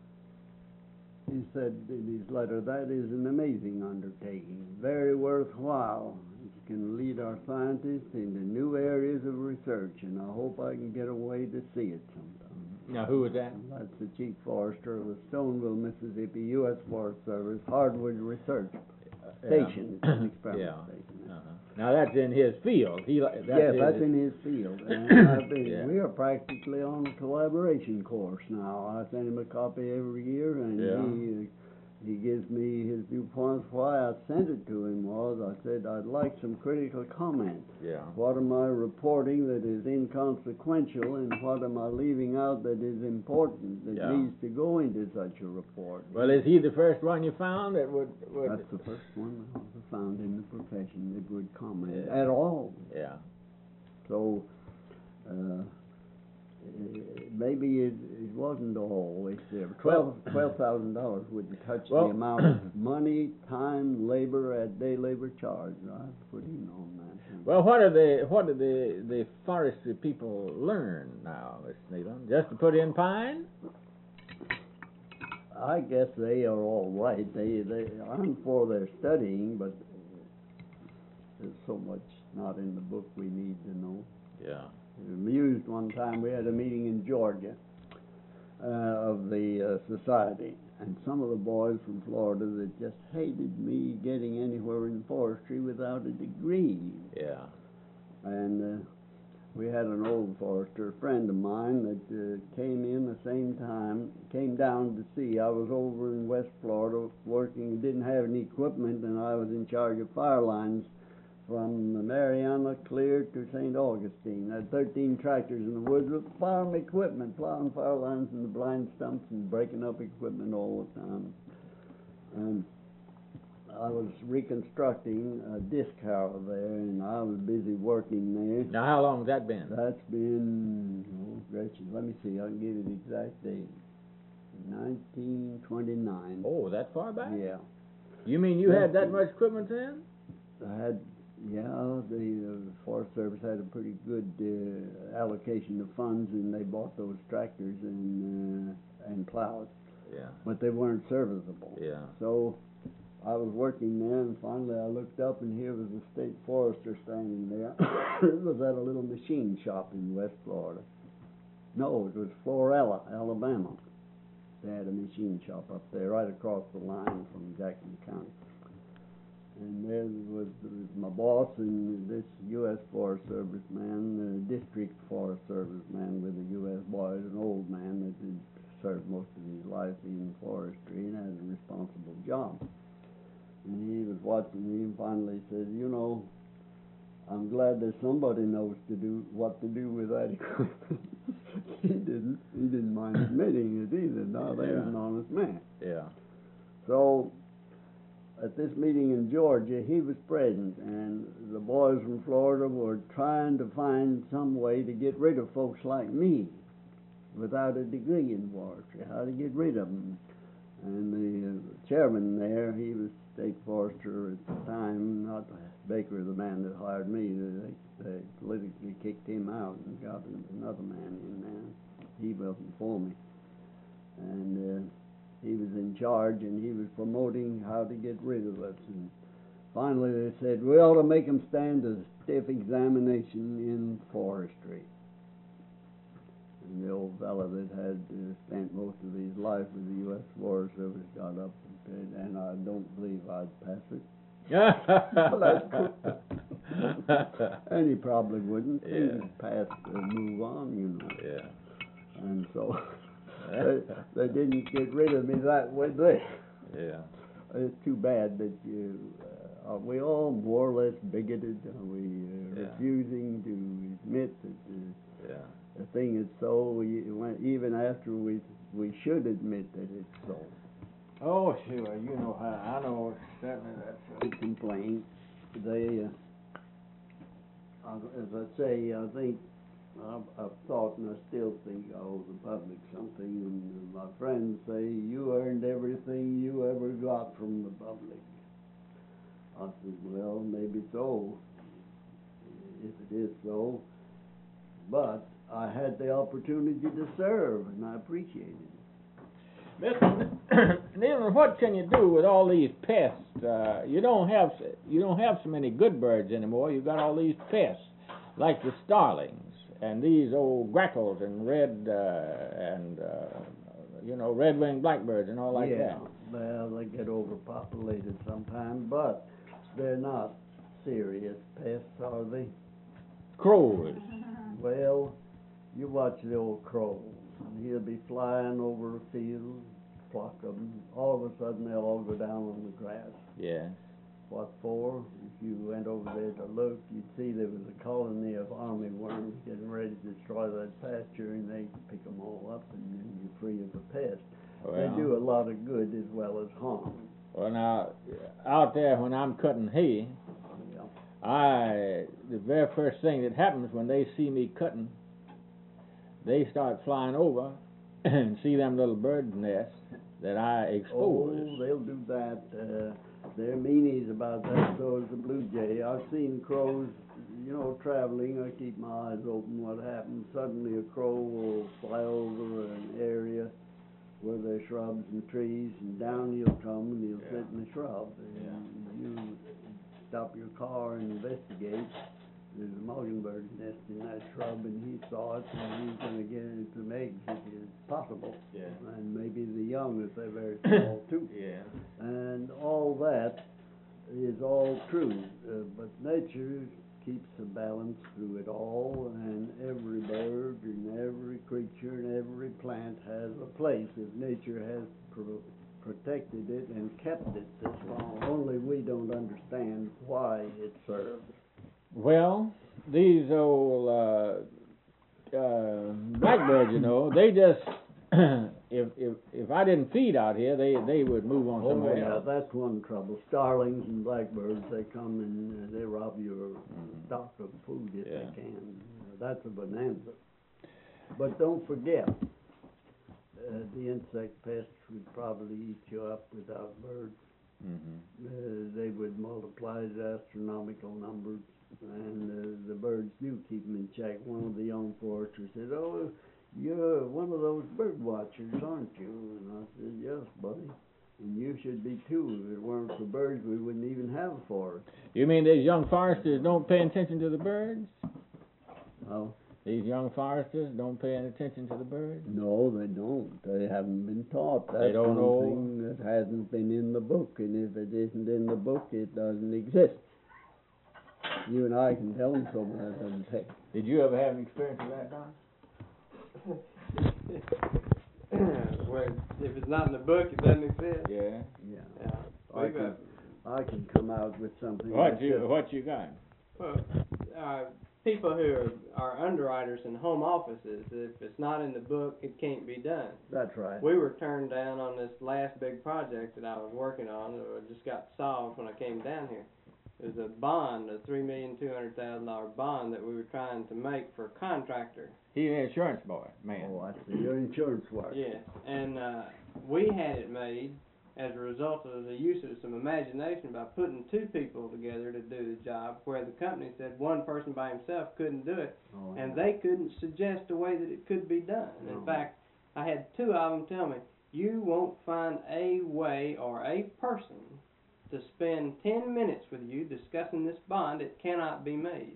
he said in his letter, that is an amazing undertaking, very worthwhile. It can lead our scientists into new areas of research, and I hope I can get away to see it sometime. Now, who was that? That's the chief forester of the Stoneville, Mississippi U S Forest Service Hardwood Research Station, an experiment Yeah. station. Uh-huh. Now that's in his field. He li- that's Yes, his, that's in his field. And I've been, Yeah. we are practically on a collaboration course now. I send him a copy every year, and Yeah. he uh, he gives me his viewpoints. Why I sent it to him was I said I'd like some critical comment. Yeah. What am I reporting that is inconsequential, and what am I leaving out that is important, that Yeah. needs to go into such a report? Well, is he the first one you found that would? would That's the first one I've found in the profession that would comment Yeah. at all. Yeah. So, uh, maybe it, it wasn't always there. Twelve twelve thousand dollars wouldn't touch Well- the amount of money, time, labor at day labor charge I've put in on that. Well, what are the what do the the forestry people learn now, Mister Nealon? Just to put in pine? I guess they are all right. They they I'm for their studying, but there's so much not in the book we need to know. Yeah. Amused one time we had a meeting in Georgia uh, of the uh, society, and some of the boys from Florida that just hated me getting anywhere in forestry without a degree. Yeah. And we had an old forester, a friend of mine, that uh, came in the same time, came down to see. I was over in West Florida working, didn't have any equipment, and I was in charge of fire lines from Mariana clear to Saint Augustine. I had thirteen tractors in the woods with farm equipment, plowing fire lines in the blind stumps and breaking up equipment all the time. And I was reconstructing a disc harrow there, and I was busy working there. Now, how long has that been? That's been, oh, Gretchen, let me see, I can give you the exact date. nineteen twenty-nine. Oh, that far back? Yeah. You mean you had that much equipment then? I had, yeah, the uh, Forest Service had a pretty good uh, allocation of funds, and they bought those tractors and uh, and plows, Yeah. but they weren't serviceable. Yeah. So I was working there, and finally I looked up, and here was the state forester standing there. It was at a little machine shop in West Florida. No, it was Florella, Alabama. They had a machine shop up there, right across the line from Jackson County. And there was, was my boss and this U S Forest Service man, the district Forest Service man with the U S boys, an old man that had served most of his life in forestry and had a responsible job. And he was watching me and finally said, you know, I'm glad that somebody knows to do what to do with that equipment. he didn't. He didn't mind admitting it either. No, they was an honest man. Yeah. So at this meeting in Georgia, he was present, and the boys from Florida were trying to find some way to get rid of folks like me without a degree in forestry, how to get rid of them. And the uh, chairman there, he was state forester at the time, not Baker, the man that hired me. They, they politically kicked him out and got another man in there. He wasn't for me. And uh, he was in charge, and he was promoting how to get rid of us. And finally they said, we ought to make him stand a stiff examination in forestry. And the old fellow that had uh, spent most of his life with the U S Forest Service got up and said, and I don't believe I'd pass it. And he probably wouldn't. Yeah. He would pass and move on, you know. Yeah. And so they, they didn't get rid of me that way there. Yeah. It's too bad that you, uh, are we all more or less bigoted? Are we uh, Yeah. refusing to admit that uh, Yeah. the thing is so, we, when, even after we we should admit that it's so? Oh, sure. You know how I know certainly that's. They complain. They, uh, as I say, I think I've, I've thought, and I still think I owe the public something. And my friends say, you earned everything you ever got from the public. I said, well, maybe so, if it is so. But I had the opportunity to serve, and I appreciate it. Mister Nealon, what can you do with all these pests? Uh, you don't have you don't have so many good birds anymore. You've got all these pests, like the starlings and these old grackles and red uh, and uh, you know red-winged blackbirds and all like yeah, that. Well, they get overpopulated sometimes, but they're not serious pests, are they? Crows. Well, you watch the old crows. He'll be flying over a field, flock of them. All of a sudden, they'll all go down on the grass. Yes. What for? If you went over there to look, you'd see there was a colony of army worms getting ready to destroy that pasture, and they pick them all up, and then you're free of the pest. Well, They do a lot of good as well as harm. Well, now, out there when I'm cutting hay, Yeah. I the very first thing that happens when they see me cutting, they start flying over and see them little bird nests that I expose. Oh, they'll do that. Uh, they're meanies about that, so is the blue jay. I've seen crows, you know, traveling. I keep my eyes open. What happens? Suddenly a crow will fly over an area where there's shrubs and trees, and down he'll come and he'll sit in the shrub. And you stop your car and investigate. There's a mockingbird nest in that shrub, and he saw it, and he's going to get into some eggs if it's possible. Yeah. And maybe the young if they're very small too. Yeah. And all that is all true, uh, but nature keeps a balance through it all, and every bird and every creature and every plant has a place if nature has pro- protected it and kept it this long. Only we don't understand why it serves. Well, these old uh, uh, blackbirds, you know, they just if if if I didn't feed out here, they they would move on Oh, somewhere yeah, else. that's one trouble. Starlings and blackbirds, they come and uh, they rob your stock of food if Yeah. they can. Uh, that's a bonanza. But don't forget, uh, the insect pests would probably eat you up without birds. Mm-hmm. Uh, they would multiply to astronomical numbers, and uh, the birds do keep them in check. One of the young foresters said, "Oh, you're one of those bird watchers, aren't you?" And I said, "Yes, buddy. And you should be too. If it weren't for birds, we wouldn't even have a forest." You mean these young foresters don't pay attention to the birds? Well, These young foresters don't pay any attention to the birds? no, they don't. They haven't been taught. That's They don't one know. thing that hasn't been in the book, and if it isn't in the book, it doesn't exist. You and I can tell them so, but that doesn't take. Did you ever have an experience with that, Don? Well, if it's not in the book, it doesn't exist. Yeah. Yeah. Yeah. I We've, uh, can, I can come out with something. What like you this. what you got? Well, uh, people who are, are underwriters in home offices, if it's not in the book, it can't be done. That's right. We were turned down on this last big project that I was working on, or just got solved when I came down here. It was a bond, a three million two hundred thousand dollar bond that we were trying to make for a contractor. He's an insurance boy, man. Oh, I see. Your insurance work. Yes, and uh, we had it made as a result of the use of some imagination by putting two people together to do the job, where the company said one person by himself couldn't do it, Oh, and yeah. they couldn't suggest a way that it could be done. No. In fact, I had two of them tell me, you won't find a way or a person to spend ten minutes with you discussing this bond. It cannot be made.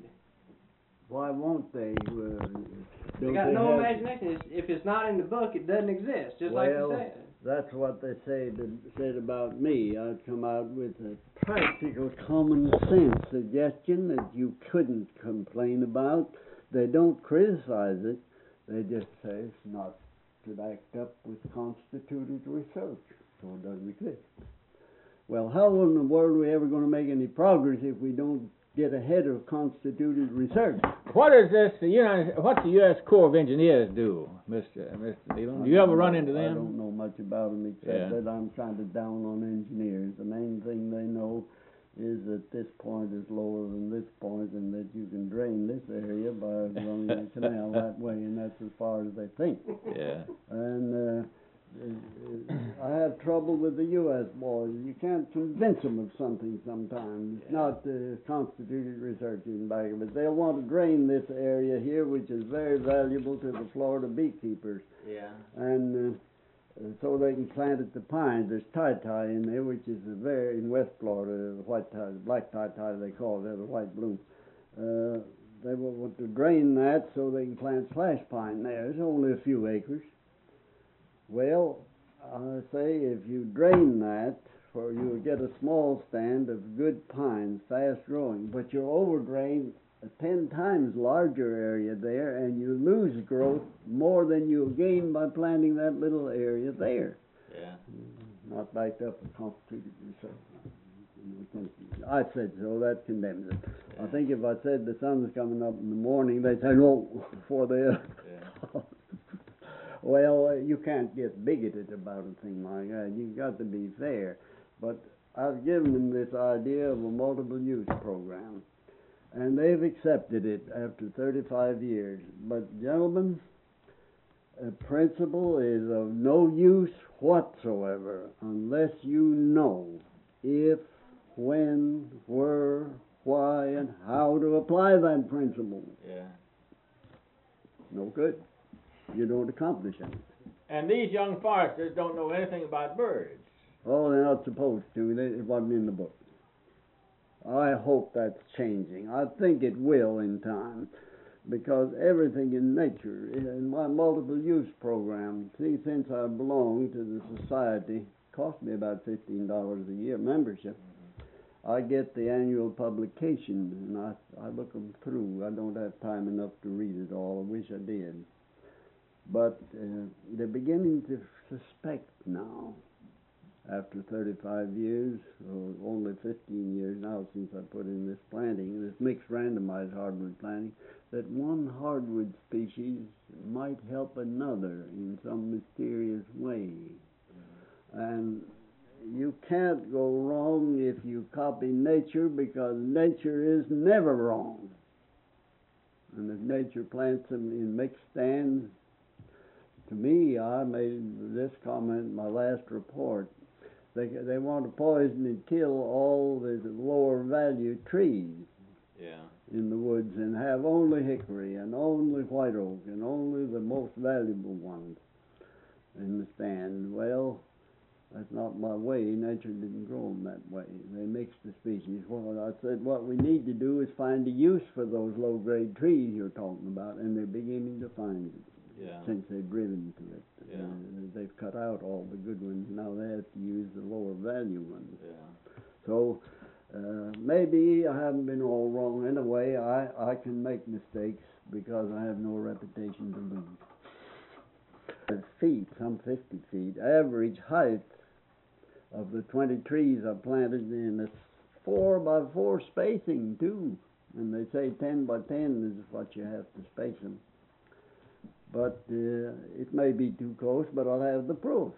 Why won't they? Uh, They don't got they no have- imagination. It's, if it's not in the book, it doesn't exist, just like you Well, said. That's what they say said about me. I'd come out with a practical, common sense suggestion that you couldn't complain about. They don't criticize it. They just say it's not backed up with constituted research, so it doesn't exist. Well, how in the world are we ever going to make any progress if we don't get ahead of constituted research? What is this? The United, what the U S Corps of Engineers do, Mister Mister Leland? Do you ever run into I them? don't know much about them except Yeah. that I'm kind of down on engineers. The main thing they know is that this point is lower than this point and that you can drain this area by running a canal that way, and that's as far as they think. Yeah. And uh, uh, I have trouble with the U S boys. You can't convince them of something sometimes. It's not uh, constituted research in back of it. They'll want to drain this area here, which is very valuable to the Florida beekeepers. Yeah. And uh, uh, so they can plant it to pines. There's tie-tie in there, which is a very, in West Florida, the white tie, black tie-tie they call it, the white bloom. Uh, they will want to drain that so they can plant slash pine there. It's only a few acres. Well, I say if you drain that, for you'll get a small stand of good pines, fast growing, but you'll overdrain a ten times larger area there, and you lose growth more than you'll gain by planting that little area there. Yeah. Not backed up with constituted research. I said so, that condemns it. Yeah. I think if I said the sun's coming up in the morning, they'd say no before they Yeah. Well, uh, you can't get bigoted about a thing like that. You've got to be fair. But I've given them this idea of a multiple use program, and they've accepted it after thirty-five years. But gentlemen, a principle is of no use whatsoever unless you know if, when, where, why, and how to apply that principle. Yeah. No good. You don't accomplish anything. And these young foresters don't know anything about birds. Oh, they're not supposed to. They, it wasn't in the book. I hope that's changing. I think it will in time, because everything in nature, in my multiple use program, see, since I belong to the society, cost me about fifteen dollars a year membership. I get the annual publication, and I, I look them through. I don't have time enough to read it all. I wish I did. But uh, they're beginning to suspect now, after thirty-five years, or only fifteen years now since I put in this planting, this mixed randomized hardwood planting, that one hardwood species might help another in some mysterious way. And you can't go wrong if you copy nature, because nature is never wrong. And if nature plants them in mixed stands, to me, I made this comment in my last report, they, they want to poison and kill all the lower value trees Yeah. in the woods and have only hickory and only white oak and only the most valuable ones in the stand. Well, that's not my way. Nature didn't grow them that way. They mixed the species. Well, I said what we need to do is find a use for those low-grade trees you're talking about, and they're beginning to find it. Yeah. Since they've driven to it. Yeah. Uh, they've cut out all the good ones. Now they have to use the lower value ones. Yeah. So uh, maybe I haven't been all wrong. In a way, I, I can make mistakes because I have no reputation to lose. Feet, some fifty feet, average height of the twenty trees I planted in a four by four spacing too. And they say ten by ten is what you have to space them. But uh, it may be too close, but I'll have the proof.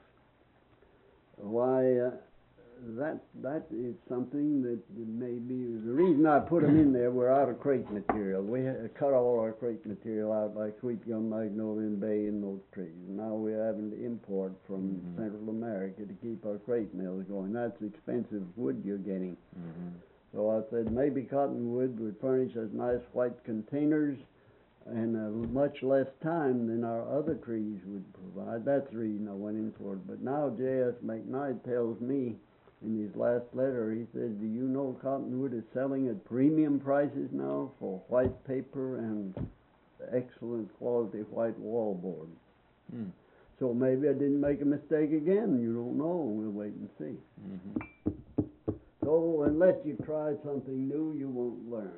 Why, uh, that that is something that may be, the reason I put them in there, we're out of crate material. We had cut all our crate material out, like sweet gum, magnolia, and bay, and those trees. Now we're having to import from Mm-hmm. Central America to keep our crate mills going. That's expensive wood you're getting. Mm-hmm. So I said maybe cottonwood would furnish us nice white containers and uh, much less time than our other trees would provide. That's the reason I went in for it. But now J S McKnight tells me in his last letter, he says, do you know cottonwood is selling at premium prices now for white paper and excellent quality white wallboard? Mm. So maybe I didn't make a mistake again. You don't know. We'll wait and see. Mm-hmm. So unless you try something new, you won't learn.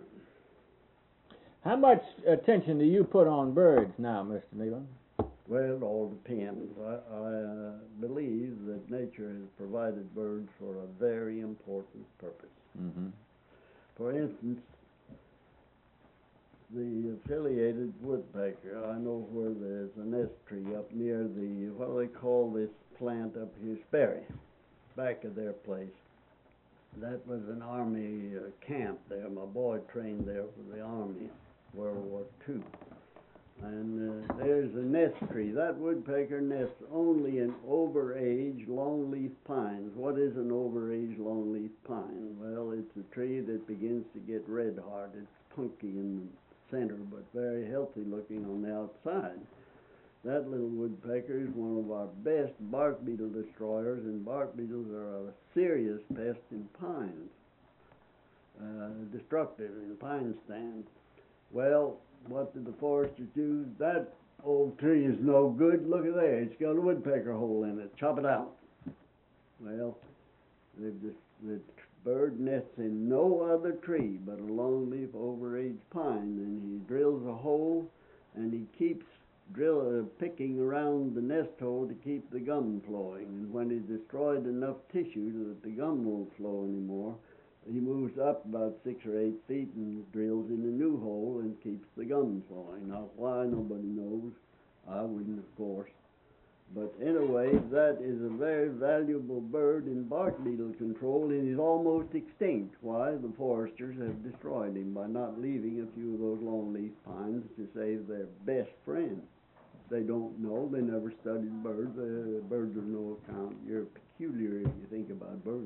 How much attention do you put on birds now, Mister Nealon? Well, it all depends. I, I uh, believe that nature has provided birds for a very important purpose. Mm-hmm. For instance, the affiliated woodpecker, I know where there's a nest tree up near the, what do they call this plant up here, Sperry, back of their place. That was an army uh, camp there. My boy trained there for the army, World War Two. And uh, there's a nest tree. That woodpecker nests only in overage longleaf pines. What is an overage longleaf pine? Well, it's a tree that begins to get red hard. It's punky in the center, but very healthy looking on the outside. That little woodpecker is one of our best bark beetle destroyers, and bark beetles are a serious pest in pines, uh, destructive in pine stands. Well, what did the foresters do? That old tree is no good. Look at there. It's got a woodpecker hole in it. Chop it out. Well, the, the bird nests in no other tree but a longleaf overage pine. And he drills a hole, and he keeps drill, uh, picking around the nest hole to keep the gum flowing. And when he's destroyed enough tissue so that the gum won't flow anymore, he moves up about six or eight feet and drills in a new hole and keeps the gum flowing. Now, why, nobody knows. I wouldn't, of course. But anyway, that is a very valuable bird in bark beetle control, and he's almost extinct. Why? The foresters have destroyed him by not leaving a few of those longleaf pines to save their best friend. They don't know. They never studied birds. Uh, birds are no account. You're peculiar if you think about birds.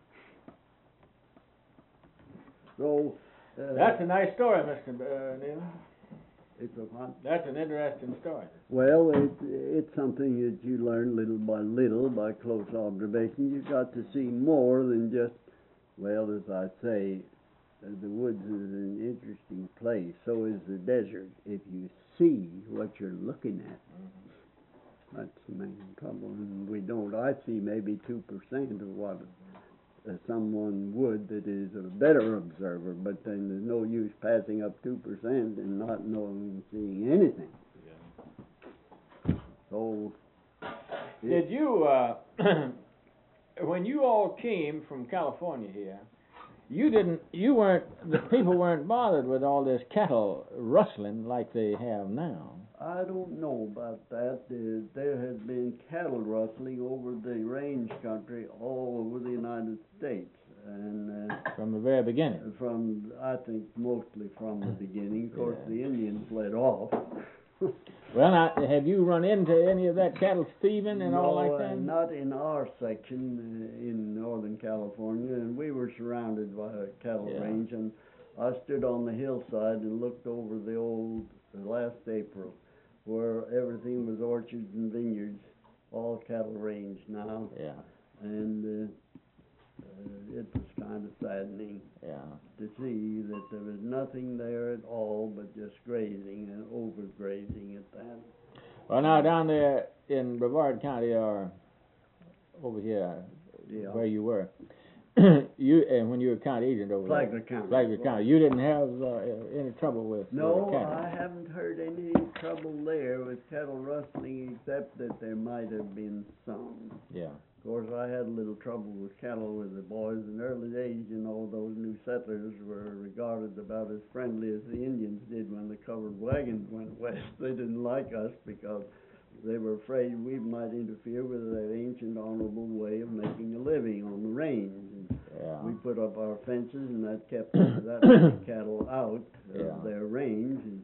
So, uh, That's a nice story, Mister Uh, Nealon. it's a what? That's an interesting story. Well, it, it's something that you learn little by little by close observation. You've got to see more than just, well, as I say, uh, the woods is an interesting place. So is the desert. If you see what you're looking at, that's the main trouble. And we don't. I see maybe two percent of what uh, someone would that is a better observer, but then there's no use passing up two percent and not knowing, seeing anything. So, Did you, uh, when you all came from California here, you didn't, you weren't, the people weren't bothered with all this cattle rustling like they have now. I don't know about that. There, there has been cattle rustling over the range country all over the United States, and uh, From the very beginning. from, I think, mostly from the beginning. Of course, Yeah. the Indians fled off. Well, now, have you run into any of that cattle thieving and all No, like uh, that? not in our section uh, in Northern California, and we were surrounded by a cattle Yeah. range, and I stood on the hillside and looked over the old, uh, last April, where everything was orchards and vineyards, all cattle range now, Yeah, and uh, uh, it was kind of saddening yeah. to see that there was nothing there at all but just grazing and overgrazing at that. Well, now, down there in Brevard County, or over here, Yeah. where you were, you, and when you were county agent over there, Flagler County. Flagler County, you didn't have uh, any trouble with No, uh, cattle? I haven't heard any trouble there with cattle rustling, except that there might have been some. Yeah, Of course, I had a little trouble with cattle with the boys in the early days. You know, those new settlers were regarded about as friendly as the Indians did when the covered wagons went west. They didn't like us because they were afraid we might interfere with their ancient honorable way of making a living on the range. And yeah. we put up our fences, and that kept that many cattle out of Yeah. their range. And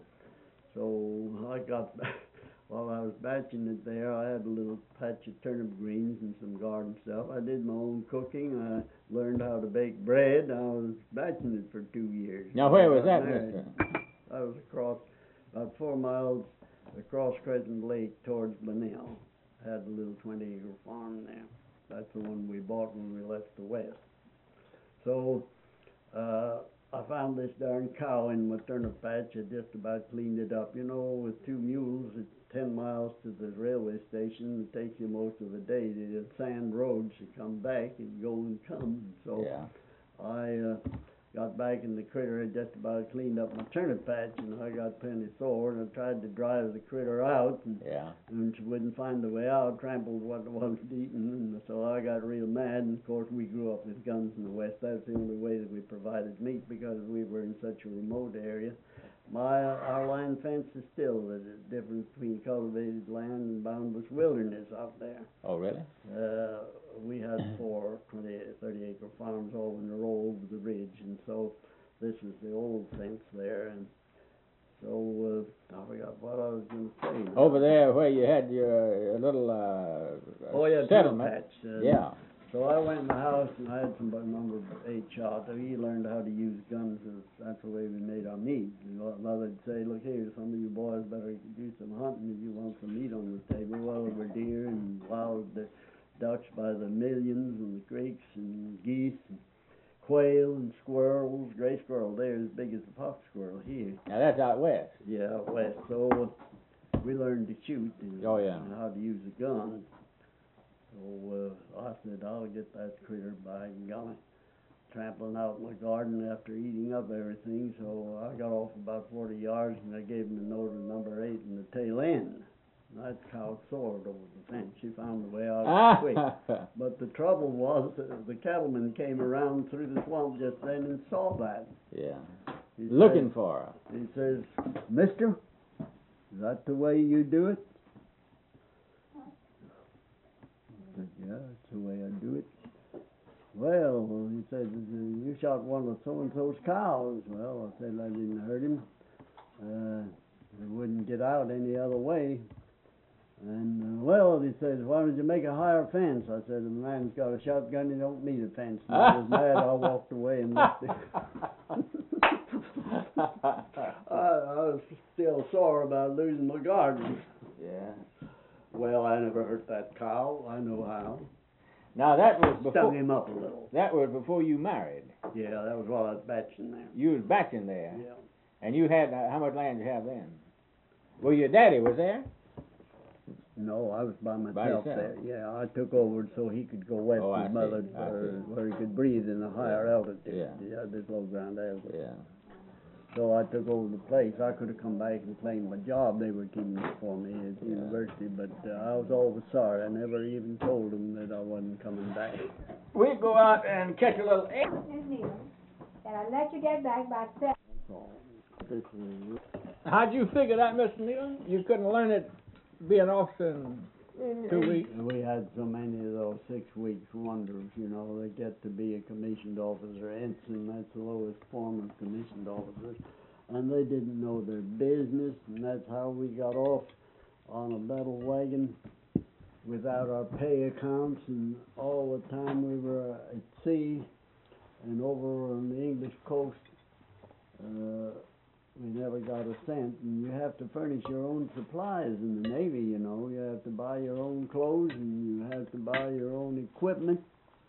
so I got, while I was batching it there, I had a little patch of turnip greens and some garden stuff. I did my own cooking. I learned how to bake bread. I was batching it for two years. Now, where was I that, got married. mister? I was across, about four miles across Crescent Lake towards Bunnell. Had a little twenty acre farm there. That's the one we bought when we left the West. So, uh, I found this darn cow in my turnip patch. I just about cleaned it up. You know, with two mules, it's ten miles to the railway station. It takes you most of the day. They had sand roads to come back and go and come. So Yeah. I uh, got back in the critter and just about cleaned up my turnip patch, and I got plenty sore, and I tried to drive the critter out, and, Yeah. and she wouldn't find the way out, trampled what was eaten, and so I got real mad, and of course we grew up with guns in the West. That's the only way that we provided meat, because we were in such a remote area. My, our line fence is still the difference between cultivated land and boundless wilderness out there. Oh, really? Uh, we had four twenty, thirty acre farms all in a row over the ridge, and so this is the old fence there, and so, uh, I forgot what I was gonna say now. Over there where you had your uh, little uh, Oh, yeah, settlement. patch. Uh, Yeah. So I went in the house and I had some number eight shot. He learned how to use guns, and that's the way we made our meat. You know, Mother'd say, "Look here, some of you boys better do some hunting if you want some meat on the table." Well, there were deer and wild uh, ducks by the millions, and the creeks and geese, and quail and squirrels. Gray squirrel there as big as the fox squirrel here. Now that's out west. Yeah, out west. So we learned to shoot and, Oh, yeah. and how to use a gun. So uh, I said, I'll get that critter by golly, trampling out in my garden after eating up everything. So I got off about forty yards, and I gave him a note of number eight in the tail end. And that cow soared over the fence. She found the way out quick. But the trouble was that the cattleman came around through the swamp just then and saw that. Yeah. He Looking says, for her. He says, "Mister, is that the way you do it?" I said, "Yeah, that's the way I do it." "Well," he said, "you shot one of so-and-so's cows." Well, I said I didn't hurt him. Uh, he wouldn't get out any other way. And, uh, well, he says, "Why don't you make a higher fence?" I said, "The man's got a shotgun, he don't need a fence." And I was mad, I walked away and left it. I, I was still sore about losing my garden. Yeah. Well, I never hurt that cow. I know how. Now that was Stung before. him up a little. That was before you married. Yeah, that was while I was batching there. You was batching there, Yeah. and you had uh, how much land you have then? Well, your daddy was there. No, I was by myself yourself? there. Yeah, I took over so he could go west Oh, I of see, Mother, I where, see. where he could breathe in a higher altitude. Yeah. Yeah, this low ground altitude. Yeah. So I took over the place. I could have come back and claimed my job. They were keeping it for me at the Yeah. university, but uh, I was always sorry. I never even told them that I wasn't coming back. We go out and catch a little egg. Miss Nealon, and I'll let you get back by seven. So, this is, How'd you figure that, Mister Nealon? You couldn't learn it, be an officer in two weeks? we had so many of those six weeks wonders, you know. They get to be a commissioned officer, ensign, that's the lowest form of commissioned officers. And they didn't know their business, and that's how we got off on a battle wagon without our pay accounts, and all the time we were at sea and over on the English coast, uh, we never got a cent. And you have to furnish your own supplies in the Navy, you know. You have to buy your own clothes, and you have to buy your own equipment,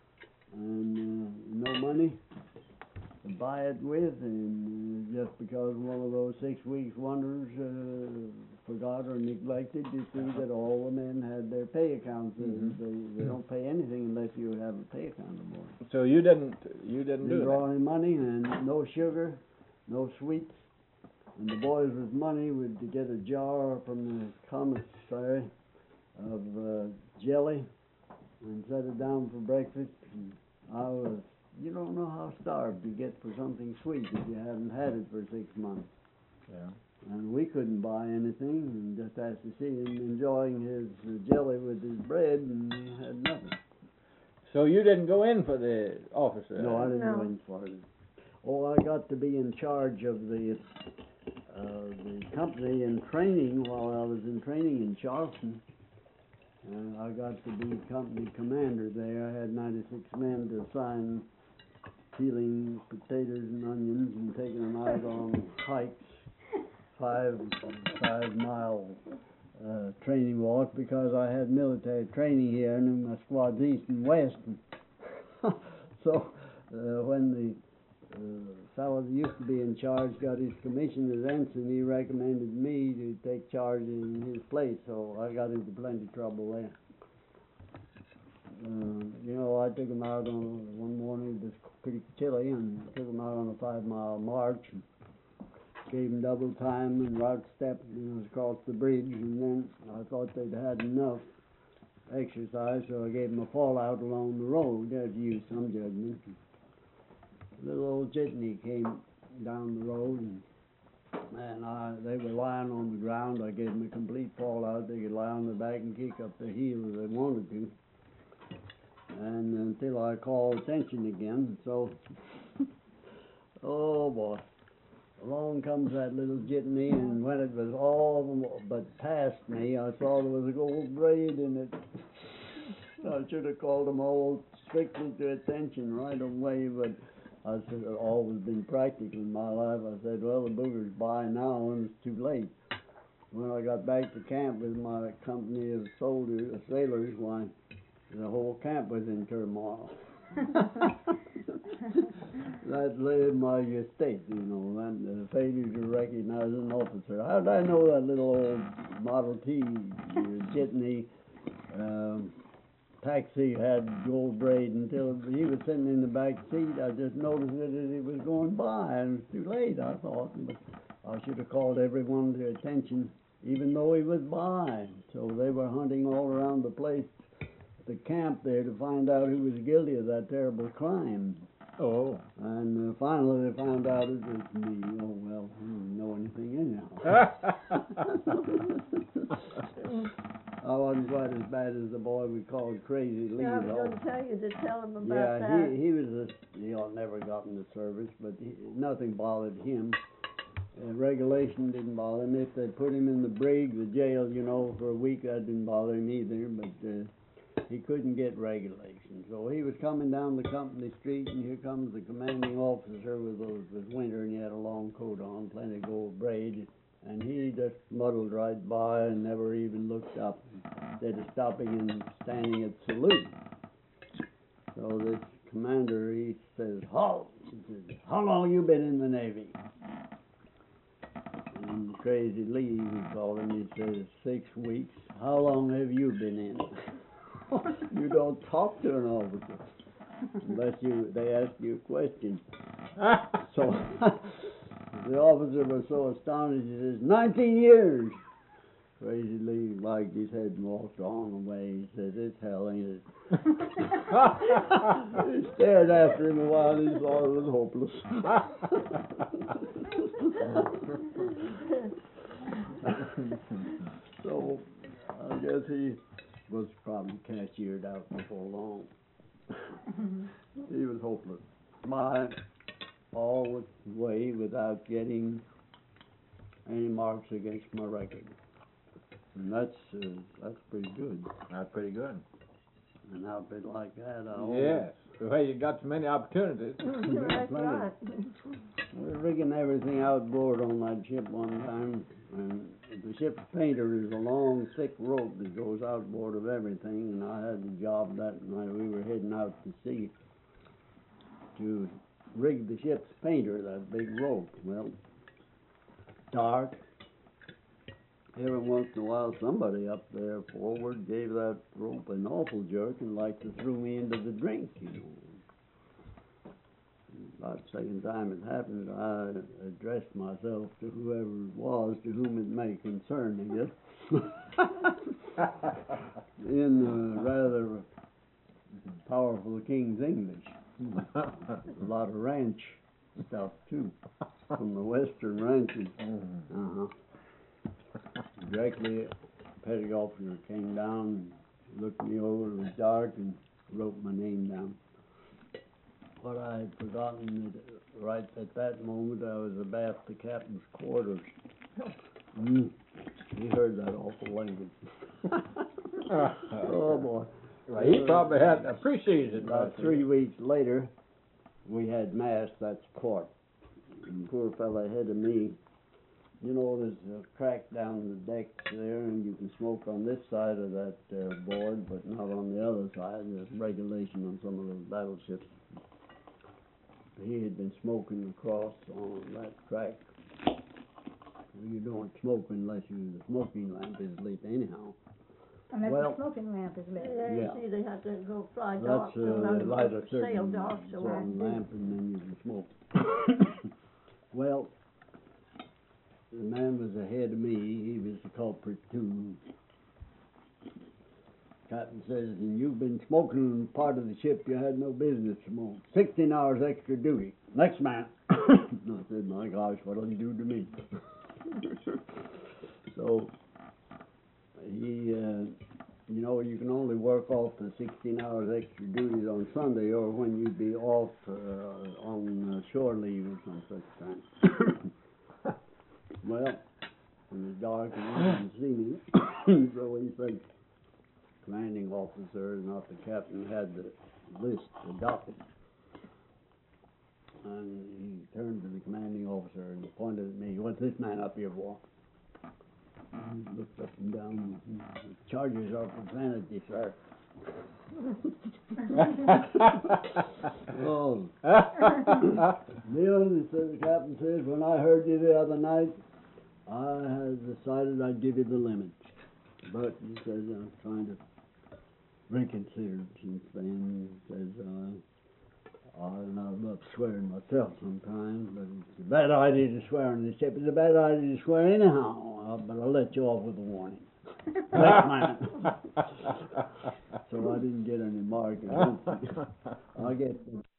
and uh, no money to buy it with, and uh, just because one of those six weeks wonders uh, forgot or neglected to see that all the men had their pay accounts. Mhm. They, they don't pay anything unless you have a pay account aboard. So you didn't, you didn't Didn't do draw that? any money, and no sugar, no sweets. And the boys with money would to get a jar from the commissary of uh, jelly and set it down for breakfast. And I was, you don't know how starved you get for something sweet if you haven't had it for six months. Yeah. And we couldn't buy anything, and just has to see him enjoying his uh, jelly with his bread, and he had nothing. So you didn't go in for the officer? No, I didn't No. go in for it. Oh, I got to be in charge of the uh, the company in training while I was in training in Charleston. And I got to be company commander there. I had ninety-six men to assign peeling potatoes and onions and taking them out on hikes, five five mile uh, training walk, because I had military training here and my squads east and west. So uh, when the uh, fellow that used to be in charge got his commission as ensign, he recommended me to take charge in his place, so I got into plenty of trouble there. Uh, you know, I took him out on one morning, it was pretty chilly, and took him out on a five mile march, and gave him double time and route step, you know, across the bridge, and then I thought they'd had enough exercise, so I gave him a fallout along the road. Had to use some judgment. Little old jitney came down the road, and, and I, they were lying on the ground. I gave them a complete fallout. They could lie on their back and kick up their heels if they wanted to. And until I called attention again, so, oh boy, along comes that little jitney, and when it was all but past me, I saw there was a gold braid in it. I should have called them all strictly to attention right away, but I said, I've always been practical in my life. I said, well, the booger's by now, and it's too late. When I got back to camp with my company of soldiers, uh, sailors, why, the whole camp was in turmoil. That led my estate, you know, that uh, failure to recognize an officer. How did I know that little old Model T uh, jitney um, taxi had gold braid until he was sitting in the back seat? I just noticed it as he was going by, and it was too late, I thought. But I should have called everyone to attention, even though he was by. So they were hunting all around the place, the camp there, to find out who was guilty of that terrible crime. Oh. And uh, finally they found out it was me. Oh, well, I didn't know anything anyhow. I wasn't quite as bad as the boy we called Crazy Lee, Yeah, I was though. going to tell you to tell him about Yeah, that. he, he was a, you know, never got in the service, but he, nothing bothered him. Uh, regulation didn't bother him. If they put him in the brig, the jail, you know, for a week, that didn't bother him either, but uh, he couldn't get regulation. So he was coming down the company street, and here comes the commanding officer with those, it was winter, and he had a long coat on, plenty of gold braid, and he just muddled right by and never even looked up, instead of stopping and standing at salute. So this commander, he says, halt! He says, how long you been in the Navy? And And Crazy Lee, he called him, he says, six weeks. How long have you been in it? You don't talk to an officer unless you, they ask you a question. So, the officer was so astonished, he says, nineteen years. Crazy Lee wagged his head and walked on away. He said, it's hell, ain't it? He stared after him a while, he thought it was hopeless. So, I guess he was probably cashiered out before long. He was hopeless. My all the way without getting any marks against my record. And that's, uh, that's pretty good. That's pretty good. An outfit like that, I always... Yes. Well, you got so many opportunities. That's right. We were rigging everything outboard on that ship one time, and the ship's painter is a long, thick rope that goes outboard of everything, and I had the job that night. We were heading out to sea to rig the ship's painter, that big rope. Well, dark. Every once in a while, somebody up there forward gave that rope an awful jerk and like to threw me into the drink, you know. About the second time it happened, I addressed myself to whoever it was to whom it may concern, I guess, in uh, rather powerful King's English. A lot of ranch stuff, too, from the western ranches. Uh-huh. Directly, petty officer came down, looked me over, it was dark, and wrote my name down. But I had forgotten that right at that moment I was abaft the captain's quarters. Mm. He heard that awful language. Oh boy. Well, he probably had appreciated it. About three weeks later, we had mass, that's port. And the poor fellow ahead of me, you know, there's a crack down the deck there, and you can smoke on this side of that uh, board, but not on the other side. There's regulation on some of those battleships. He had been smoking across on that crack. You don't smoke unless you, the smoking lamp is lit anyhow. Unless Well, the smoking lamp is lit. Yeah. You see, they have to go fly dark. That's, uh, they light a Sail certain, dark, so I certain do. lamp and then you can smoke. Well, the man was ahead of me, he was the culprit too. Captain says, and you've been smoking in part of the ship you had no business to smoke. Sixteen hours extra duty. Next man. I said, my gosh, what'll he do to me? So, he, uh, you know, you can only work off the sixteen hours extra duties on Sunday or when you'd be off uh, on uh, shore leave or some such time. Well, it was dark and I didn't see me, so he said, commanding officer, not the captain, had the list, the docket. And he turned to the commanding officer and pointed at me, what's this man up here for? And he looked up and down, the charges are profanity, sir. Oh. Neil, the captain says, when I heard you the other night, I had decided I'd give you the limit. But he says, I'm trying to reconsider since then. He says, uh, I love swearing myself sometimes, but it's a bad idea to swear on the ship. It's a bad idea to swear anyhow, uh, but I'll let you off with a warning. Next man. So I didn't get any mark. I guess.